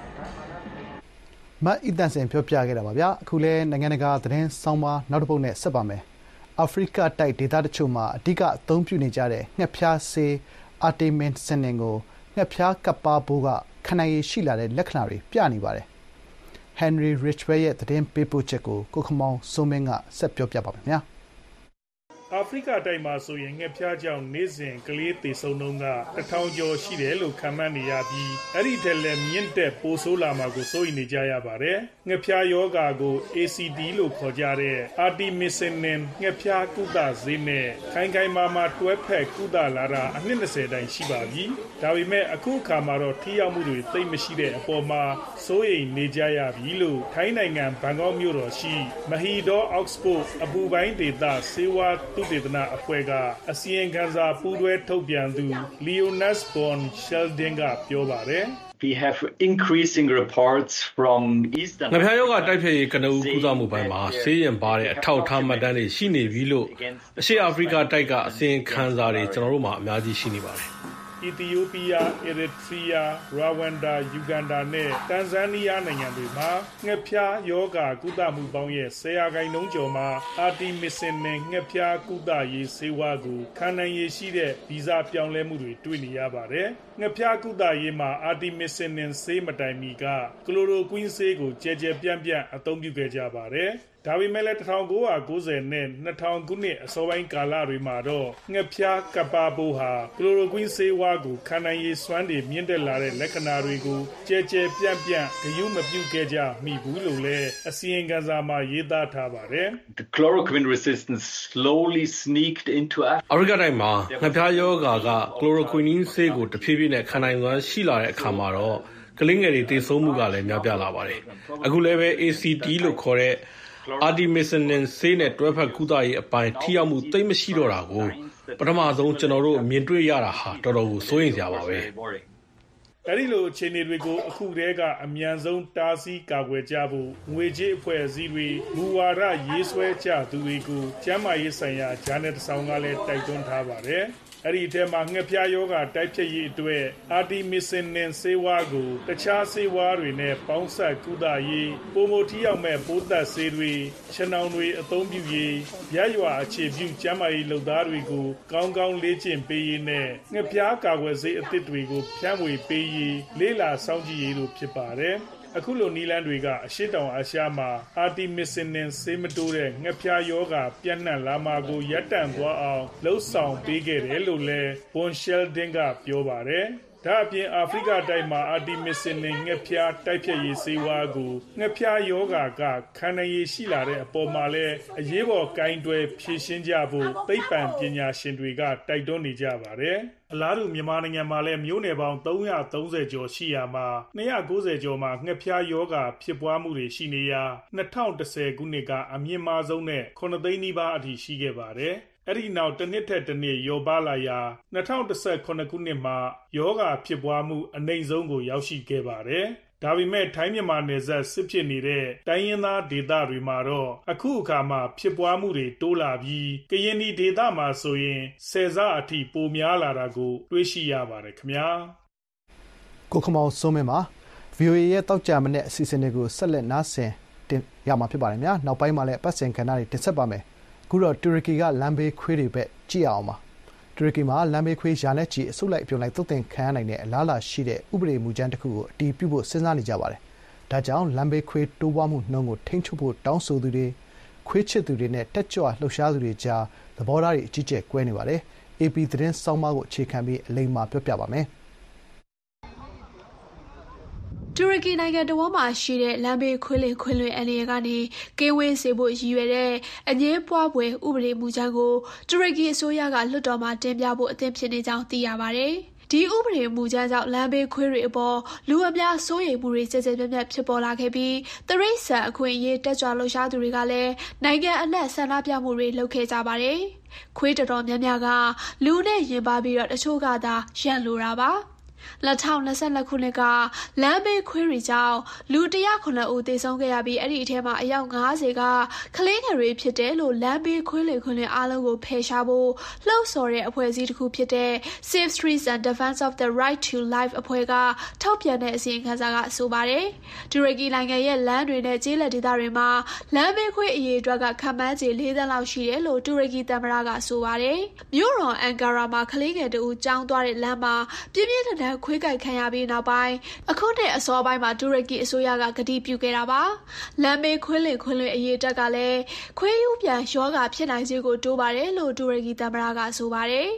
။မတ်အီတန်စင်ပြောပြခဲ့တာပါဗျာ။အခုလဲနိုင်ငံတကာသတင်းဆောင်းပါးနောက်တစ်ပုဒ်နဲ့ဆက်ပါမယ်။အာဖရိကတိုက်ဒေသတချို့မှာအဓိကအသုံးပြုနေကြတဲ့ငှက်ဖျားဆေးအာတီမင်စင်နင်ကိုငှက်ဖျားကပ်ပါဘိုးကခဏရည်ရှိလာတဲ့လက္ခဏာတွေပြနေပါတယ်။ Henry Ridgwell ရဲ့သတင်းပေးပို့ချက်ကိုကိုခမောင်စိုးမင်းကဆက်ပြောပြပါမယ်ဗျာ။အာဖရိကတိုက်မှာဆိုရင်ငှက်ဖျားကြောင့်နေ့စဉ်ကလေးသေဆုံးနှုန်းက1000ကျော်ရှိတယ်လို့ခန့်မှန်းနေရပြီးအဲ့ဒီထက်လည်းမြင့်တက်ပိုဆိုးလာမှာကိုစိုးရိမ်နေကြရပါတယ်။ငှက်ဖျားယောဂါကို ACD လို့ခေါ်ကြတဲ့ Artemisinin ငှက်ဖျားကုသဆေးနဲ့ခိုင်ခိုင်မာမာတွဲဖက်ကုသလာတာအနှစ်20တိုင်ရှိပါပြီ။ဒါပေမဲ့အခုအခါမှာတော့ထိရောက်မှုတွေသိပ်မရှိတဲ့အပေါ်မှာစိုးရိမ်နေကြရပြီလို့ထိုင်းနိုင်ငံဘန်ကောက်မြို့တော်ရှိမဟီဒေါ Oxford အပူပိုင်းဒေသဆေးဝါးသုတေသနအဖွဲ့ကအစီရင်ခံစာပူးတွဲထုတ်ပြန်သူ Leonas von Sheldon ကပြောပါတယ်။ We have increasing reports from Eastern ငှက်ဖျားရောဂါတိုက်ဖျက်ရေးကနဦးကုသမှုပိုင်းမှာဆေးရင်ပါတဲ့အထောက်အထားမှတ်တမ်းတွေရှိနေပြီလို့အရှေ့အာဖရိကတိုက်ကအစီရင်ခံစာတွေကျွန်တော်တို့မှာအများကြီးရှိနေပါတယ်အီသီယိုးပီးယား၊အီရီထရီးယား၊ရဝမ်ဒါ၊ယူဂန်ဒါနဲ့တန်ဇန်နီးယားနိုင်ငံတွေမှာငှက်ဖျားရောဂါကုသမှုပေါင်းရဲ့10%ကျော်မှာအာတီမစ်စင်နဲ့ငှက်ဖျားကုသရေးဆေးဝါးကိုခံနိုင်ရည်ရှိတဲ့ဗီဇပြောင်းလဲမှုတွေတွေ့နေရပါတယ်။ငှက်ဖျားကုသရေးမှာအာတီမစ်စင်ဆေးမတိုင်မီကကလိုရိုကွင်းဆေးကိုကျယ်ကျယ်ပြန့်ပြန့်အသုံးပြုခဲ့ကြပါတယ်။ဒါပေမဲ့လည်း1990နဲ့2000ခုနှစ်အစောပိုင်းကာလတွေမှာတော့ငှက်ဖျားကပ်ပါဘိုးဟာကလိုရိုကွင်းဆေးဝါးကိုခံနိုင်ရည်စွမ်းတွေမြင့်တက်လာတဲ့လက္ခဏာတွေကိုကျယ်ကျယ်ပြန့်ပြန့်ဂရုမပြုခဲ့ကြမိဘူးလို့လည်းအစီရင်ခံစာမှာရေးသားထားပါတယ်။ The chloroquine resistance slowly sneaked into Africa. အာဖရိကတိုက်မှာငှက်ဖျားရောဂါကကလိုရိုကွင်းဆေးကိုတဖြည်းဖြည်းနဲ့ခံနိုင်စွမ်းရှိလာတဲ့အခါမှာတော့ကလေးငယ်တွေသေဆုံးမှုကလည်းများပြားလာပါတယ်။အခုလည်းပဲ ACT လို့ခေါ်တဲ့Artemisinin ဆေးနဲ့တွဲဖက်ကုသရေးအပိုင်းထိရောက်မှုသိပ်မရှိတော့တာကိုပထမဆုံးကျွန်တော်တို့မြင်တွေ့ရတာဟာတော်တော်ကိုစိုးရိမ်စရာပါပဲ။အဲဒီလိုအခြေအနေတွေကိုအခုတည်းကအမြန်ဆုံးတားဆီးကာကွယ်ကြဖို့ငွေကြေးအဖွဲ့အစည်းတွေမူဝါဒရေးဆွဲကြသူတွေကိုကျန်းမာရေးဆိုင်ရာဂျာနယ်တစ်စောင်ကလည်းတိုက်တွန်းထားပါတယ်။အဲ့ဒီအထက်မှာငှက်ဖျားရောဂါတိုက်ဖျက်ရေးအတွက်အာတီမစ်စင်ဆေးဝါးကိုတခြားဆေးဝါးတွေနဲ့ပေါင်းစပ်ကုသရေးပိုမိုထိရောက်မဲ့ပိုးသတ်ဆေးတွေခြံနှောင်တွေအသုံးပြုရေးရရွာအခြေပြုကျန်းမာရေးလုပ်သားတွေကိုကောင်းကောင်းလေ့ကျင့်ပေးရေးနဲ့ငှက်ဖျားကာကွယ်ဆေးအသစ်တွေကိုဖြန့်ဝေပေးရေးလေ့လာစောင့်ကြည့်ရေးတို့ဖြစ်ပါတယ်။အခုလိုနီလန်းတွေကအရှေ့တောင်အာရှမှာအာတီမစ်စင်ဆေးမတိုးတဲ့ငှက်ဖျားရောဂါပြန့်နှံ့လာမှာကိုရပ်တန့်သွားအောင်လှုံ့ဆော်ပေးခဲ့တယ်လို့လည်းဘွန်ရှယ်ဒင်ကပြောပါတယ်။ဒါအပြင်အာဖရိကတိုက်မှာအာတီမစ်စင်ငှက်ဖျားတိုက်ဖျက်ရေးဆေးဝါးကိုငှက်ဖျားရောဂါကခံနိုင်ရည်ရှိလာတဲ့အပေါ်မှာလည်းအရေးပေါ်ကိုင်တွယ်ဖြေရှင်းကြဖို့သိပ္ပံပညာရှင်တွေကတိုက်တွန်းနေကြပါတယ်။အလားတူမြန်မာနိုင်ငံမှာလည်းမြို့နယ်ပေါင်း330ကျော်ရှိရာမှာ290ကျော်မှာငှက်ဖျားရောဂါဖြစ်ပွားမှုတွေရှိနေရာ2010ခုနှစ်ကအမြင့်မားဆုံးနဲ့9သိန်းနီးပါးအထိရှိခဲ့ပါတယ်။အဲ့ဒီနောက်တစ်နှစ်ထက်တစ်နှစ်ရောပါလာရာ2018ခုနှစ်မှာယောဂါဖြစ်ပွားမှုအနိမ့်ဆုံးကိုရောက်ရှိခဲ့ပါတယ်။ဒါပေမဲ့ထိုင်းမြန်မာနယ်စပ်စစ်ဖြစ်နေတဲ့တိုင်းရင်းသားဒေသတွေမှာတော့အခုအခါမှာဖြစ်ပွားမှုတွေတိုးလာပြီးကရင်ပြည်ဒေသမှာဆိုရင်10ဆအထိပိုများလာတာကိုတွေ့ရှိရပါတယ်ခင်ဗျာ။ကိုခမောင်စိုးမင်းပါ VOA ရဲ့တောက်ကြမနဲ့အစီအစဉ်တွေကိုဆက်လက်နားဆင်တင်ရမှာဖြစ်ပါတယ်များ။နောက်ပိုင်းမှာလည်းပတ်စင်ကဏ္ဍတွေတင်ဆက်ပါမယ်။အခုတော့တူရကီကလမ်းဘေးခွေးတွေပဲကြည့်အောင်ပါတူရကီမှာလမ်းဘေးခွေးရာနဲ့ချီအစုလိုက်ပြုံလိုက်သုတ်သင်ခံရနိုင်တဲ့အလားအလာရှိတဲ့ဥပဒေမူကြမ်းတစ်ခုကိုအတည်ပြုဖို့စဉ်းစားနေကြပါတယ်ဒါကြောင့်လမ်းဘေးခွေးတိုးပွားမှုနှုန်းကိုထိန်းချုပ်ဖို့တောင်းဆိုသူတွေခွေးချစ်သူတွေနဲ့တက်ကြွလှုပ်ရှားသူတွေကြားသဘောထားတွေအကြီးကျယ်ကွဲနေပါတယ်။ AP သတင်းဆောင်းပါးကိုအခြေခံပြီးအလိမ္မာပြောပြပါမယ်။တူရကီနိုင်ငံတဝန်းမှာရှိတဲ့လမ်းဘေးခွေးလင်ခွေးလွင်အန္တရာယ်ကနေကင်းဝေးစေဖို့ရည်ရွယ်တဲ့အငြင်းပွားဖွယ်ဥပဒေမူကြမ်းကိုတူရကီအစိုးရကလွှတ်တော်မှာတင်ပြဖို့အသင့်ဖြစ်နေကြောင်းသိရပါတယ်။ဒီဥပဒေမူကြမ်းကြောင့်လမ်းဘေးခွေးတွေအပေါ်လူအများစိုးရိမ်မှုတွေကြဲကြဲပြန့်ပြန့်ဖြစ်ပေါ်လာခဲ့ပြီးတိရစ္ဆာန်အခွင့်အရေးတက်ကြွလှုပ်ရှားသူတွေကလည်းနိုင်ငံအနှံ့ဆန္ဒပြမှုတွေလုပ်ခဲ့ကြပါတယ်။ခွေးတော်တော်များများကလူနဲ့ရင်ပါပြီးတော့တချို့ကသာရန်လိုတာပါ။2022 ခုနှစ်ကလမ်းဘေးခွေးတွေကြောင့်လူ109ဦးသေဆုံးခဲ့ရပြီးအဲ့ဒီအထဲမှာအယောက်90ကကလေးငယ်တွေဖြစ်တယ်လို့လမ်းဘေးခွေးလင်ခွေးလင်အားလုံးကိုဖယ်ရှားဖို့လှုံ့ဆော်တဲ့အဖွဲ့အစည်းတစ်ခုဖြစ်တဲ့ Safe Streets and Defense of the Right to Life အဖွဲ့ကထုတ်ပြန်တဲ့အစီရင်ခံစာကဆိုပါတယ်။တူရကီနိုင်ငံရဲ့လမ်းတွေနဲ့ကျေးလက်ဒေသတွေမှာလမ်းဘေးခွေးအရေးအတွက်ကခန့်မှန်းခြေ4သန်းလောက်ရှိတယ်လို့တူရကီသမ္မတကဆိုပါတယ်။မြို့တော်အန်ကာရာမှာကလေးငယ်တို့ကြောင်းသွားတဲ့လမ်းမှာပြင်းပြင်းထန်ထန်ခွေးကိုက်ခံရပြီးနောက်ပိုင်းအခုနှစ်အစောပိုင်းမှာတူရကီအစိုးရကကတိပြုခဲ့တာပါလမ်းမေးခွေးလင်ခွေးလွင်အရေးတက်ကလည်းခွေးယူပြန်ယောဂဖြစ်နိုင်ခြေကိုတိုးပါတယ်လို့တူရကီသမ္မတကဆိုပါတယ်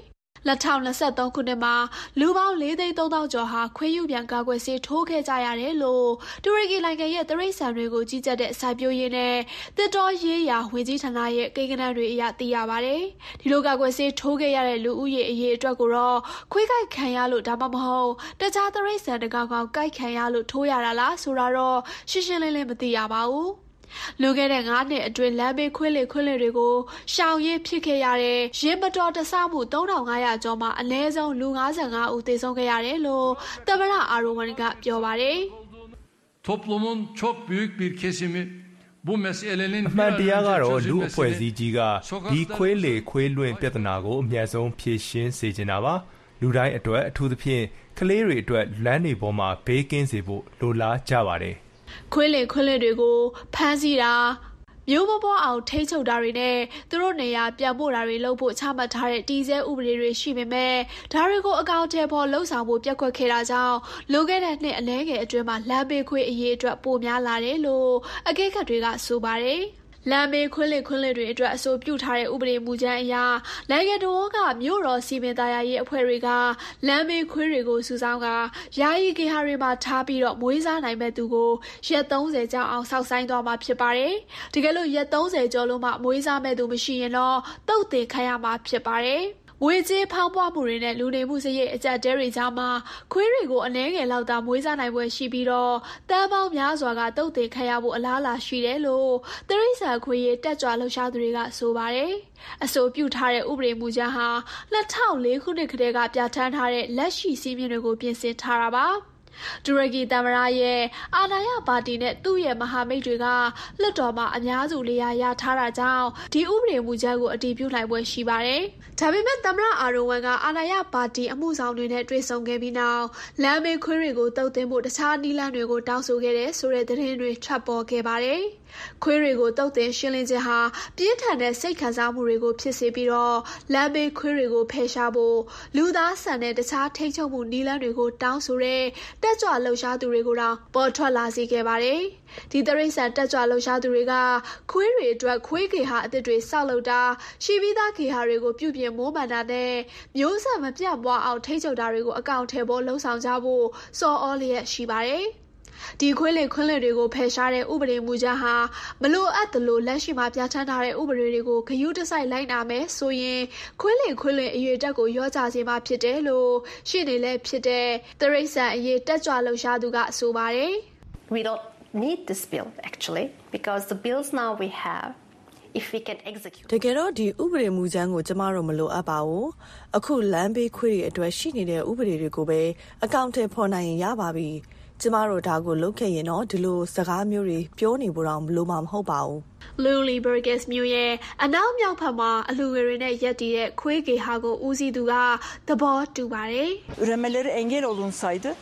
2023 ခုနှစ်မှာလူပေါင်း4,300,000 ကျော်ဟာခွေးယူပြန်ကာကွယ်ဆေးထိုးခဲ့ကြရတယ်လို့တူရကီနိုင်ငံရဲ့တိရစ္ဆာန်တွေကိုကြီးကြပ်တဲ့စိုက်ပျိုးရေးနဲ့တစ်တော်ရေးရာဝန်ကြီးဌာနရဲ့ကိန်းဂဏန်းတွေအရသိရပါတယ်။ဒီလိုကာကွယ်ဆေးထိုးခဲ့ရတဲ့လူဦးရေအရေးအတွက်ကိုတော့ခွေးကိုက်ခံရလို့ဒါမှမဟုတ်တခြားတိရစ္ဆာန်တစ်ကောင်ကောင်ကိုက်ခံရလို့ထိုးရတာလားဆိုတာတော့ရှင်းရှင်းလင်းလင်းမသိရပါဘူး။လွန်ခဲ့တဲ့9နှစ်အတွင်းလမ်းဘေးခွေးလင်တွေကိုရှောင်ရင်းဖြစ်ခဲ့ရတဲ့ရင်မတော်တဆမှု3500ကျော်မှာအနည်းဆုံးလူ55ဦးသေဆုံးခဲ့ရတယ်လို့သမ္မတအာရိုဝန်ကပြောပါတယ်။ Toplumun çok büyük bir kesimi bu meselenin အမှန်တရားကတော့လူအဖွဲ့အစည်းကြီးကဒီခွေးလေခွေးလွင်ပြဿနာကိုအများဆုံးဖြေရှင်းစေချင်တာပါလူတိုင်းအတွက်အထူးသဖြင့်ကလေးတွေအတွက်လမ်းတွေပေါ်မှာဘေးကင်းစေဖို့လိုလားကြပါတယ်ခွေးလင်တွေကိုဖမ်းဆီးတာမျိုးမပေါ်အောင်ထိန်းချုပ်တာတွေနဲ့သူတို့နေရာပြန်ပို့တာတွေလုပ်ဖို့ချမှတ်ထားတဲ့တည်ဆဲဥပဒေတွေရှိပေမဲ့ဒါတွေကိုအကောင့်ထဲပေါ်လှုပ်ဆောင်ဖို့ပြက်ကွက်ခဲ့တာကြောင့်လွန်ခဲ့တဲ့နှစ်အနည်းငယ်အတွင်းမှာလမ်းဘေးခွေးအရေးအတွက်ပိုများလာတယ်လို့အကဲခတ်တွေကဆိုပါတယ်လမ်းမေးခွေးလင်တွေအတွက်အဆိုပြုထားတဲ့ဥပဒေမူကြမ်းအရနိုင်ငံတော်ကမြို့တော်စီမံသားရေးအဖွဲ့တွေကလမ်းမေးခွေးတွေကိုစုဆောင်းကယာယီဂေဟာတွေမှာထားပြီးတော့မွေးစားနိုင်မဲ့သူကိုရက်30ကျော်အောင်စောင့်ဆိုင်းသွားမှာဖြစ်ပါတယ်။တကယ်လို့ရက်30ကျော်လုံးမှမွေးစားမဲ့သူမရှိရင်တော့တုတ်တင်ခံရမှာဖြစ်ပါတယ်။ငွေကြေးဖောင်းပွားမှုတွေနဲ့လူနေမှုစရိတ်အကျပ်တဲတွေကြားမှာခွေးတွေကိုအနှဲငယ်လောက်သာမွေးစားနိုင်ပွဲရှိပြီးတော့တန်းပေါင်းများစွာကတုတ်တင်ခံရဖို့အလားအလာရှိတယ်လို့တိရစ္ဆာန်ခွေးရေးတက်ကြွလှုပ်ရှားသူတွေကဆိုပါတယ်။အဆိုပြုထားတဲ့ဥပဒေမူကြမ်းဟာ2004 ခုနှစ်ကတည်းကပြဋ္ဌာန်းထားတဲ့လက်ရှိစည်းမျဉ်းတွေကိုပြင်ဆင်ထားတာပါ။တူရကီသမ္မတရဲ့အာဏာရပါတီနဲ့သူ့ရဲ့မဟာမိတ်တွေကလွှတ်တော်မှာအများစုနေရာရထားတာကြောင့်ဒီဥပဒေမူကြမ်းကိုအတည်ပြုနိုင်ပွဲရှိပါတယ်။ဒါပေမဲ့သမ္မတအာရိုဝန်ကအာဏာရပါတီအမှုဆောင်တွေနဲ့တွေ့ဆုံခဲ့ပြီးနောက်လမ်းမေးခွေးတွေကိုတုတ်သိမ်းဖို့တခြားနည်းလမ်းတွေကိုတောင်းဆိုခဲ့တဲ့ဆိုတဲ့သတင်းတွေထွက်ပေါ်ခဲ့ပါတယ်။ခွေးတွေကိုတုတ်တင်ရှင်းလင်းခြင်းဟာပြင်းထန်တဲ့စိတ်ခံစားမှုတွေကိုဖြစ်စေပြီးတော့လမ်းဘေးခွေးတွေကိုဖယ်ရှားဖို့လူသားဆန်တဲ့တခြားထိန်းချုပ်မှုနည်းလမ်းတွေကိုတောင်းဆိုတဲ့တက်ကြွလှုပ်ရှားသူတွေကိုတောင်ပေါ်ထွက်လာစေခဲ့ပါတယ်။ဒီတိရစ္ဆာန်တက်ကြွလှုပ်ရှားသူတွေကခွေးတွေအတွက်ခွေးဂေဟာအသစ်တွေဆောက်လုပ်တာရှိပြီးသားဂေဟာတွေကိုပြုပြင်မိုးမှန်တာနဲ့မျိုးဆက်မပြတ်ပွားအောင်ထိန်းချုပ်တာတွေကိုအကောင့်ထဲပေါ်လှုံ့ဆော်ကြဖို့စော်ဩလျက်ရှိပါတယ်။ဒီခွေးလင်တွေကိုဖယ်ရှားတဲ့ဥပဒေမူကြမ်းဟာမလိုအပ်သလိုလက်ရှိမှာပြဋ္ဌာန်းထားတဲ့ဥပဒေတွေကိုဂရုတစိုက်လိုက်နာမယ်ဆိုရင်ခွေးလင်အရေးတက်ကိုရောကြစေမှာဖြစ်တယ်လို့ရှေ့နေလည်းဖြစ်တဲ့တိရစ္ဆာန်အရေးတက်ကြွလှုပ်ရှားသူကဆိုပါတယ်။ We don't need this bill actually because the bills now we have if we can execute တကယ်တော့ဒီဥပဒေမူကြမ်းကိုကျမတို့မလိုအပ်ပါဘူးအခုလမ်းဘေးခွေးတွေအတွက်ရှိနေတဲ့ဥပဒေတွေကိုပဲအကောင့်ထဲပေါ်နိုင်ရင်ရပါပြီကျမတို့ဒါကိုလုပ်ခဲ့ရင်တော့ဒီလိုစကားမျိုးတွေပြောနေဖို့တော့မလိုမှာမဟုတ်ပါဘူး Lüleburgaz မြို့ရဲ့အနောက်မြောက်ဘက်မှာအလူငယ်တွေနဲ့ရက်တည်တဲ့ခွေးဂေဟာကိုဦးစီးသူကသဘောတူပါတယ်။ Üremeleri engel olunsaydı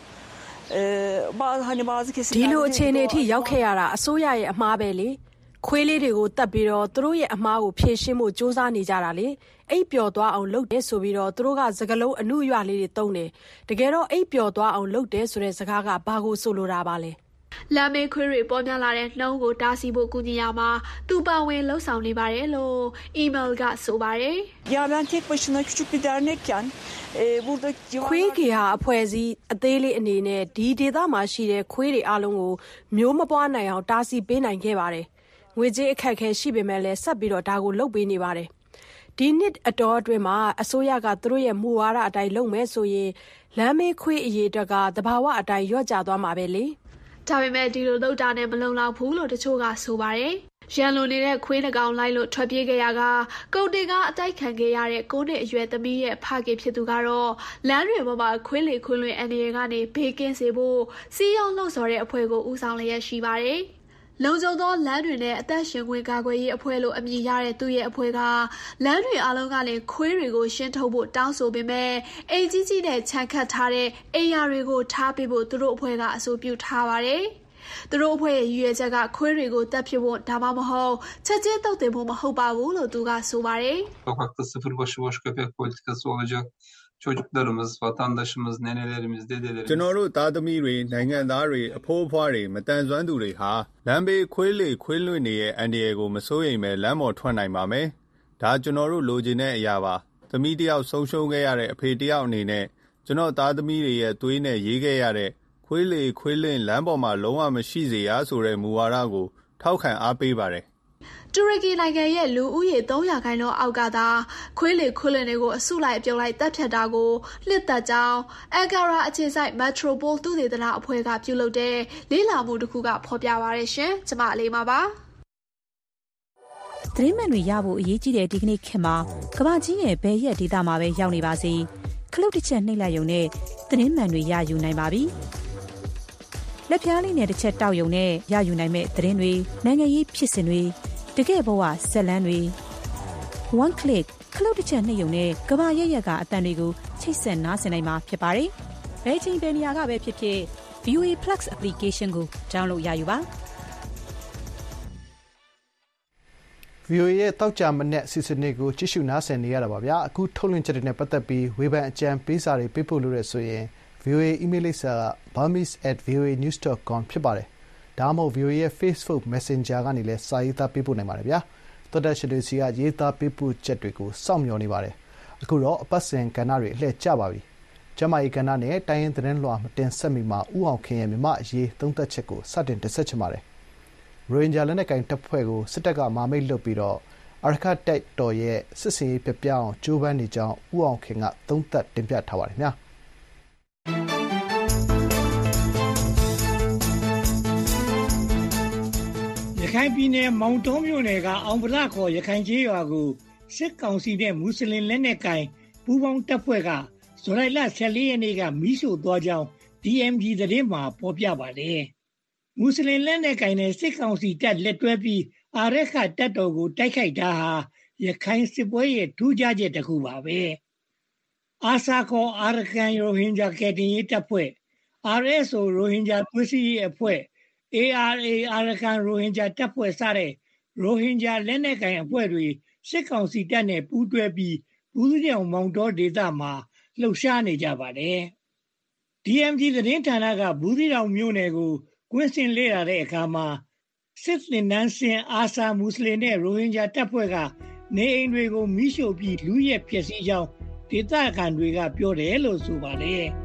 bazı kesimler ဒီလိုအခြေအနေအထိရောက်ခဲ့ရတာအစိုးရရဲ့အမှားပဲလေခွေးလေးတွေကိုတတ်ပြီးတော့သူတို့ရဲ့အမှားကိုဖြေရှင်းဖို့စ조사နေကြတာလေအိပ်ပျော်သွားအောင်လုပ်တယ်ဆိုပြီးတော့သူတို့ကစကလုံးအနုရွလေးတွေတုံးတယ်တကယ်တော့အိပ်ပျော်သွားအောင်လုပ်တယ်ဆိုတဲ့စကားကဘာကိုဆိုလိုတာပါလဲလမ်းမေးခွေးတွေပေါ်များလာတဲ့နှုံးကိုတားဆီးဖို့ကူညီရမှာသူပါဝင်လှုပ်ဆောင်နေပါတယ်လို့အီမေးလ်ကဆိုပါတယ်။ Ya ben tek başına küçük bir dernekken burada ခွေးကေဟာအဖွဲ့အစည်းအသေးလေးအနေနဲ့ဒီဒေသမှာရှိတဲ့ခွေးတွေအားလုံးကိုမျိုးမပွားနိုင်အောင်တားဆီးပေးနိုင်ခဲ့ပါတယ်။ငွေကြေးအခက်အခဲရှိပေမဲ့လည်းဆက်ပြီးတော့ဒါကိုလုပ်ပေးနေပါတယ်။ဒီနှစ်အတော်အတွင်းမှာအစိုးရကသူတို့ရဲ့မူဝါဒအတိုင်းလုပ်မယ်ဆိုရင်လမ်းမေးခွေးအရေးအတွက်ကသဘာဝအတိုင်းလျော့ကျသွားမှာပဲလေ။ဒါပေမဲ့ဒီလိုလုပ်တာနဲ့မလုံလောက်ဘူးလို့တချို့ကဆိုပါတယ်။ရန်လိုနေတဲ့ခွေးနှကောင်လိုက်လို့ထွက်ပြေးခဲ့ရကကုန်တင်ကအတိုက်ခံခဲ့ရတဲ့9နှစ်အရွယ်သမီးရဲ့ဖခင်ဖြစ်သူကတော့လမ်းတွေပေါ်မှာခွေးလေခွေးလွင်အန္တရာယ်ကနေဘေးကင်းစေဖို့စီးရုံးလှုပ်ဆော်တဲ့အဖွဲ့ကိုဦးဆောင်လျက်ရှိပါတယ်။လုံခြုံသောလမ်းတွေနဲ့အသက်ရှင်ခွင့်ကာကွယ်ရေးအဖွဲ့လို့အမည်ရတဲ့သူ့ရဲ့အဖွဲ့ကလမ်းတွေအလုံးကနေခွေးတွေကိုရှင်းထုတ်ဖို့တောင်းဆိုပေမဲ့အိမ်ကြီးကြီးနဲ့ခြံခတ်ထားတဲ့အိမ်ယာတွေကိုထားပေးဖို့သူတို့အဖွဲ့ကအဆိုပြုထားပါတယ်။သူတို့အဖွဲ့ရဲ့ရည်ရွယ်ချက်ကခွေးတွေကိုတပ်ဖြစ်ဖို့ဒါမှမဟုတ်ချက်ချင်းတုတ်တင်ဖို့မဟုတ်ပါဘူးလို့သူကဆိုပါတယ်။ Sokakta sıfır başıboş köpek politikası olacak. Çocuklarımız, vatandaşımız, nenelerimiz, dedelerimiz ကျွန်တော်တို့သားသမီးတွေနိုင်ငံသားတွေအဖိုးအဖွားတွေမတန်ဆွမ်းသူတွေဟာလမ်းဘေးခွေးလေခွေးလွင့်နေရဲ့အန္တရာယ်ကိုမစိုးရိမ်ပဲလမ်းပေါ်ထွက်နိုင်ပါမယ်။ဒါကျွန်တော်တို့လိုချင်တဲ့အရာပါ။သမီးတယောက်ဆုံးရှုံးခဲ့ရတဲ့အဖေတယောက်အနေနဲ့ကျွန်တော်သားသမီးတွေရဲ့သွေးနဲ့ရေးခဲ့ရတဲ့ခွေးလေခွေးလွင့်လမ်းပေါ်မှာလုံးဝမရှိစေရဆိုတဲ့မူဝါဒကိုထောက်ခံအားပေးပါတယ်။တူရကီနိုင်ငံရဲ့လူဦးရေ300%အောက်ကသာခွေးလေခွေးလွင်တွေကိုအစုလိုက်အပြုံလိုက်တပ်ဖြတ်တာကိုနှစ်သက်ကြောင်းအန်ကာရာအခြေစိုက်မက်ထရိုပိုလ်သုတေသနအဖွဲ့ကပြုလုပ်တဲ့လေ့လာမှုတစ်ခုကဖော်ပြပါရရှင်။ကျွန်မအလေးပါပါ။သတင်းမှန်တွေရဖို့အရေးကြီးတဲ့ဒီကနေ့ခေတ်မှာကမ္ဘာကြီးရဲ့ဘယ်ရက်ဒေသမှာပဲရောက်နေပါစေခလုတ်တစ်ချက်နှိပ်လိုက်ရုံနဲ့သတင်းမှန်တွေရယူနိုင်ပါပြီ။လက်ပြားလေးနဲ့တစ်ချက်တောက်ရုံနဲ့ရယူနိုင်မဲ့သတင်းတွေနိုင်ငံရေးဖြစ်စဉ်တွေတကယ်ဘဝဆက်လန်းတွေ one click ခလုတ်တစ်ချက်နှိပ်ရုံနဲ့ကမ္ဘာရက်ရက်ကအတန်တွေကိုချိတ်ဆက်နားဆင်နိုင်မှာဖြစ်ပါတယ်။ဘယ်ချိန်ဘယ်နေရာကပဲဖြစ်ဖြစ် VOA Plus application ကို download ရယူပါ။ VOA ရဲ့တောက်ကြမနဲ့စီစဉ်တွေကိုကြည့်ရှုနားဆင်နေရတာပါဗျာ။အခုထုတ်လွှင့်ချက်တွေနဲ့ပတ်သက်ပြီးဝေဖန်အကြံပေးစာတွေပေးပို့လို့ရဆိုရင် VOA email လိပ်စာက burmese@voanews.com ဖြစ်ပါတယ်။ဒါမှမဟုတ် VOA ရဲ့ Facebook Messenger ကနေလည်းစာရေးသားပေးပို့နိုင်ပါတယ်ဗျာ။သောတရှင်တွေစီကရေးသားပေးပို့ချက်တွေကိုစောင့်မျှော်နေပါတယ်။အခုတော့အပတ်စဉ်ကဏ္ဍတွေအလှည့်ကျပါပြီ။ကျမကြီးကဏ္ဍနဲ့တိုင်းရင်းသတင်းလွှာမတင်ဆက်မီမှာဦးအောင်ခင်ရဲ့မြမအရေးသုံးသပ်ချက်ကိုစတင်တင်ဆက်ချင်ပါတယ်။ရိုဟင်ဂျာလက်နက်ကိုင်တပ်ဖွဲ့ကိုစစ်တပ်ကမာမိတ်လုပ်ပြီးတော့အာရခတိုက်တော်ရဲ့စစ်စင်ရေးပြပြအောင်ကြိုးပမ်းနေကြောင်းဦးအောင်ခင်ကသုံးသပ်တင်ပြထားပါတယ်ဗျာ။ရခိုင်ပြည်နယ်မောင်တောမြို့နယ်ကအောင်ဗလခေါ်ရခိုင်ကျေးရွာကိုစစ်ကောင်စီနဲ့မွတ်စလင်လက်နက်ကိုင်ပူးပေါင်းတပ်ဖွဲ့ကဇူလိုင်လ14ရက်နေ့ကမီးရှို့သွားကြောင်း DMG သတင်းမှာဖော်ပြပါတယ်။မွတ်စလင်လက်နက်ကိုင်နဲ့စစ်ကောင်စီတပ်လက်တွဲပြီးအာရခတပ်တော်ကိုတိုက်ခိုက်တာဟာရခိုင်စစ်ပွဲရဲ့ထူးခြားချက်တစ်ခုပါပဲ။အာဆာခေါ်အာရကန်ရိုဟင်ဂျာကယ်တင်ရေးတပ်ဖွဲ့ RSO ရိုဟင်ဂျာသွေးစည်းရေးအဖွဲ့ARA အာရကန်ရိုဟင်ဂျာတပ်ဖွဲ့စတဲ့ရိုဟင်ဂျာလက်နက်ကိုင်အဖွဲ့တွေစစ်ကောင်စီတပ်နဲ့ပူးတွဲပြီးဘူးသီးတောင်မောင်တောဒေသမှာလှုပ်ရှားနေကြပါတယ်။ DMG သတင်းဌာနကဘူးသီးတောင်မြို့နယ်ကိုကွင်းဆင်းလေ့လာတဲ့အခါမှာစစ်သင်တန်းဆင်းအာဆာမွတ်စလင်နဲ့ရိုဟင်ဂျာတပ်ဖွဲ့ကနေအိမ်တွေကိုမီးရှို့ပြီးလူရဲဖျက်ဆီးကြောင်းဒေသခံတွေကပြောတယ်လို့ဆိုပါတယ်။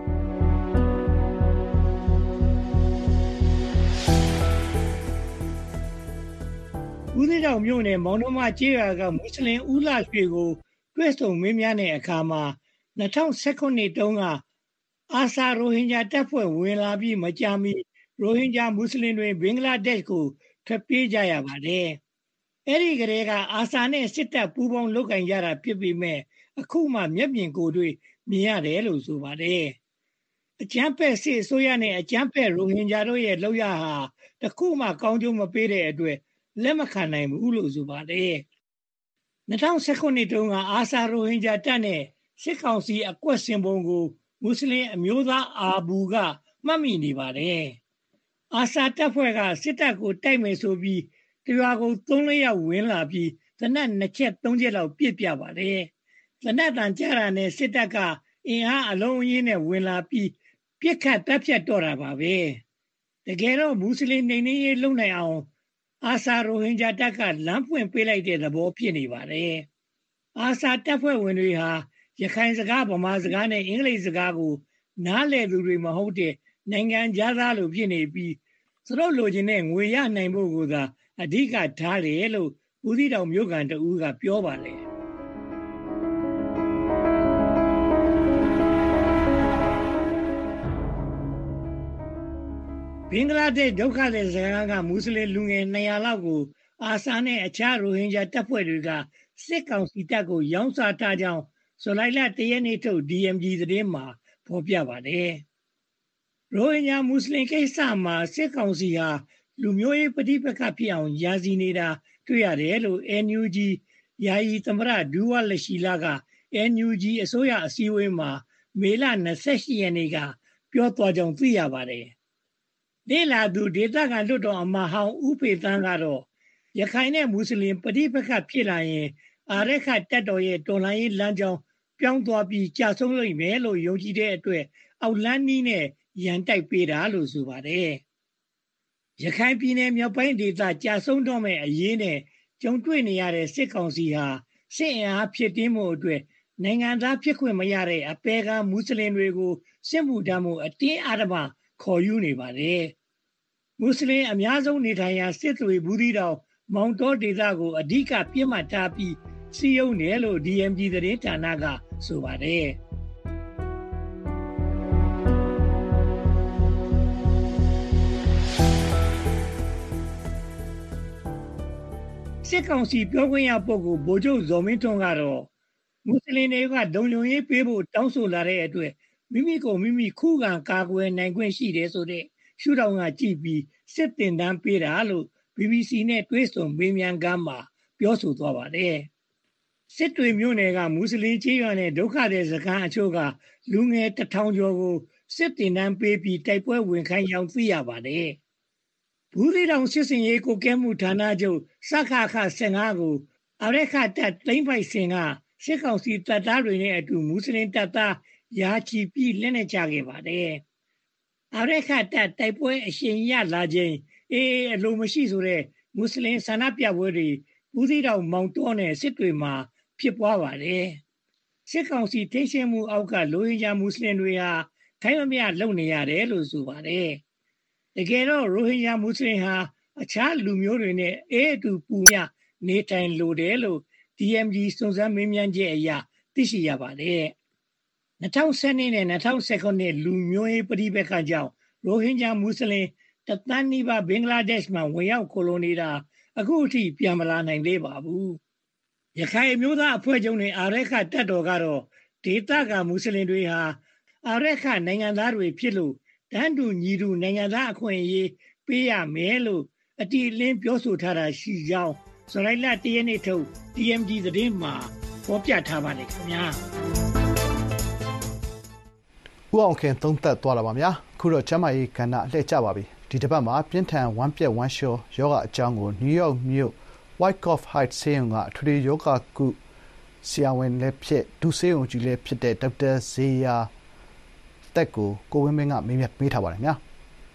ဘူးသီးတောင်မြို့နယ်မောင်နှမကျေးရွာကမွတ်စလင်ဦးလှရွှေကိုတွေ့ဆုံမင်းများတဲ့အခါမှာ2019တုန်းကအာဆာရိုဟင်ဂျာတပ်ဖွဲ့ဝင်လာပြီးမကြာမီရိုဟင်ဂျာမွတ်စလင်တွေဘင်္ဂလားဒေ့ရှ်ကိုထွက်ပြေးကြရပါတယ်။အဲဒီကလေးကအာဆာနဲ့စစ်တပ်ပူးပေါင်းလုပ်ကင်ကြတာဖြစ်ပေမဲ့အခုမှမျက်မြင်ကိုယ်တွေ့မြင်ရတယ်လို့ဆိုပါတယ်။အကြမ်းဖက်စစ်အစိုးရနဲ့အကြမ်းဖက်ရိုဟင်ဂျာတို့ရဲ့လုပ်ရဟာတခုမှကောင်းကျိုးမပေးတဲ့အတွက်လက်မခံနိုင်ဘူးလို့ဆိုပါတယ်။2019တုန်းကအာဆာရိုဟင်ဂျာတပ်နဲ့စစ်ကောင်စီအကွက်စင်ပုံကိုမွတ်စလင်အမျိုးသားအာဘူကမှတ်မိနေပါတယ်။အာဆာတပ်ဖွဲ့ကစစ်တပ်ကိုတိုက်မယ်ဆိုပြီးတရွာကို3-4ယောက်ဝင်လာပြီးသေနတ်2ချက်3ချက်လောက်ပစ်ပြပါတယ်။သေနတ်တန်ကြတာနဲ့စစ်တပ်ကအင်အားအလုံးအရင်းနဲ့ဝင်လာပြီးပြစ်ခတ်တပ်ဖြတ်တော့တာပါပဲတကယ်တော့မွတ်စလင်နေနေရေးလုံနိုင်အောင်အာဆာရိုဟင်ဂျာတပ်ကလမ်းဖွင့်ပေးလိုက်တဲ့သဘောဖြစ်နေပါတယ်အာဆာတပ်ဖွဲ့ဝင်တွေဟာရခိုင်စကားဗမာစကားနဲ့အင်္ဂလိပ်စကားကိုနားလည်သူတွေမဟုတ်တဲ့နိုင်ငံသားလိုဖြစ်နေပြီးသူတို့လိုချင်တဲ့ငွေရနိုင်ဖို့ကိုသာအဓိကထားတယ်လို့ဦးစီးတော်မြို့ကန်တဦးကပြောပါတယ်ဘင်္ဂလားဒေ့ရှ်ဒုက္ခသည်စခန်းကမွတ်စလင်လူငယ်200လောက်ကိုအာဆာနဲ့အခြားရိုဟင်ဂျာတပ်ဖွဲ့တွေကစစ်ကောင်စီတပ်ကိုရောင်းစားထားကြောင်းဇူလိုင်လ1ရက်နေ့ထုတ် DMG သတင်းမှာဖော်ပြပါတယ်။ရိုဟင်ဂျာမွတ်စလင်ကိစ္စမှာစစ်ကောင်စီဟာလူမျိုးရေးပဋိပက္ခဖြစ်အောင်ရည်စည်နေတာတွေ့ရတယ်လို့ NUG ယာယီသမ္မတဒူဝါလရှိလာက NUG အစိုးရအစည်းအဝေးမှာမေလ28ရက်နေ့ကပြောသွားကြောင်းသိရပါတယ်။ဒေလာသူဒေသခံလွှတ်တော်အမတ်ဟောင်းဦးဖေသန်းကတော့ရခိုင်နဲ့မွတ်စလင်ပဋိပက္ခဖြစ်လာရင်အာရခတပ်တော်ရဲ့တော်လှန်ရေးလမ်းကြောင်းပြောင်းသွားပြီးကြာဆုံးလိမ့်မယ်လို့ယုံကြည်တဲ့အတွက်အောက်လန်းနီးနဲ့ရန်တိုက်ပေးတာလို့ဆိုပါတယ်။ရခိုင်ပြည်နယ်မြောက်ပိုင်းဒေသကြာဆုံးတော့မဲ့အရေးနဲ့ကြုံတွေ့နေရတဲ့စစ်ကောင်စီဟာစစ်အင်အားဖြစ်တင်းမှုအတွက်နိုင်ငံသားဖြစ်ခွင့်မရတဲ့အပေကမွတ်စလင်တွေကိုစစ်မှုထမ်းမှုအတင်းအဓမ္မခေါ်ယူနေပါတယ်။မွတ်စလင်အများဆုံးနေထိုင်ရာစစ်တွေဘူးသီးတောင်မောင်တောဒေသကိုအဓိကပြစ်မှတ်ထားပြီးစီယုံတယ်လို့ DMG သတင်းဌာနကဆိုပါတယ်စစ်ကောင်စီပြောခွင့်ရပုဂ္ဂိုလ်ဗိုလ်ချုပ်ဇော်မင်းထွန်းကတော့မွတ်စလင်တွေကဒုံယုံရေးပေးဖို့တောင်းဆိုလာတဲ့အတွက်မိမိကိုမိမိခုခံကာကွယ်နိုင်ခွင့်ရှိတယ်ဆိုတဲ့ရှုထောင့်ကကြည့်ပြီးစစ်တင်တန်းပေးတာလို့ BBC နဲ့တွဲဆုံမေးမြန်းခန်းမှာပြောဆိုသွားပါတယ်။စစ်တွေမြို့နယ်ကမွတ်စလင်ကျေးရွာနဲ့ဒုက္ခသည်စခန်းအချို့ကလူငယ်1000ကျော်ကိုစစ်တင်တန်းပေးပြီးတိုက်ပွဲဝင်ခိုင်းကြောင်းသိရပါတယ်။ဘူးသီးတောင်စစ်စင်ရေးကိုကဲမှုဌာနချုပ်စခခ15ကိုအရက်ခတပ်သိမ်းပိုက်စဉ်ကစစ်ကောင်စီတပ်သားတွေနဲ့အတူမွတ်စလင်တပ်သားရာချီပြီးလက်နက်ချခဲ့ပါတယ်။အရက်ခတပ်တိုက်ပွဲအရှိန်ရလာခြင်းအလိုမရှိဆိုတဲ့မွတ်စလင်ဆန္ဒပြပွဲတွေဘူးသီးတောင်မောင်တောနဲ့စစ်တွေမှာဖြစ်ပွားပါတယ်။စစ်ကောင်စီထိန်းချုပ်မှုအောက်ကလိုဟင်ဂျာမွတ်စလင်တွေဟာခိုင်မမြလုံနေရတယ်လို့ဆိုပါတယ်။တကယ်တော့ရိုဟင်ဂျာမွတ်စလင်ဟာအခြားလူမျိုးတွေနဲ့အတူပူမြနေထိုင်လိုတယ်လို့ DMG စုံစမ်းမေးမြန်းချက်အရသိရှိရပါတယ်။2010နဲ့2019လူမျိုးရေးပဋိပက္ခကြောင့်ရိုဟင်ဂျာမွတ်စလင်တသန်းနီးပါးဘင်္ဂလားဒေ့ရှ်မှာဝင်ရောက်ခိုလှုံနေတာအခုအထိပြန်မလာနိုင်သေးပါဘူး။ရခိုင်မျိုးသားအဖွဲ့ချုပ်နဲ့အာရက်ခတပ်တော်ကတော့ဒေသကမွတ်စလင်တွေဟာအာရက်ခနိုင်ငံသားတွေဖြစ်လို့တန်းတူညီတူနိုင်ငံသားအခွင့်အရေးပေးရမယ်လို့အတိအလင်းပြောဆိုထားတာရှိကြောင်းဇူလိုင်လ1ရက်နေ့ထုတ် DMG သတင်းမှာဖော်ပြထားပါတယ်ခင်ဗျာ။ဦးအောင်ခင်သုံးသပ်သွားတာပါဗျာ။အခုတော့ကျမ်းမာရေးကဏ္ဍလှည့်ကြပါပြီ။ဒီတစ်ပတ်မှာပြင်းထန်ဝမ်းပြက်ဝမ်းလျှောယောဂအကြောင်းကိုနယူးယောက်မြို့ Wyckoff Heights ဆေးရုံကအထွေထွေယောဂကုဆရာဝန်လည်းဖြစ်ဒုဆေးရုံကြီးလည်းဖြစ်တဲ့ဒေါက်တာဇေယျာတက်ကိုဝင်းမင်းကမေးထားပါတယ်ခင်ဗျာ။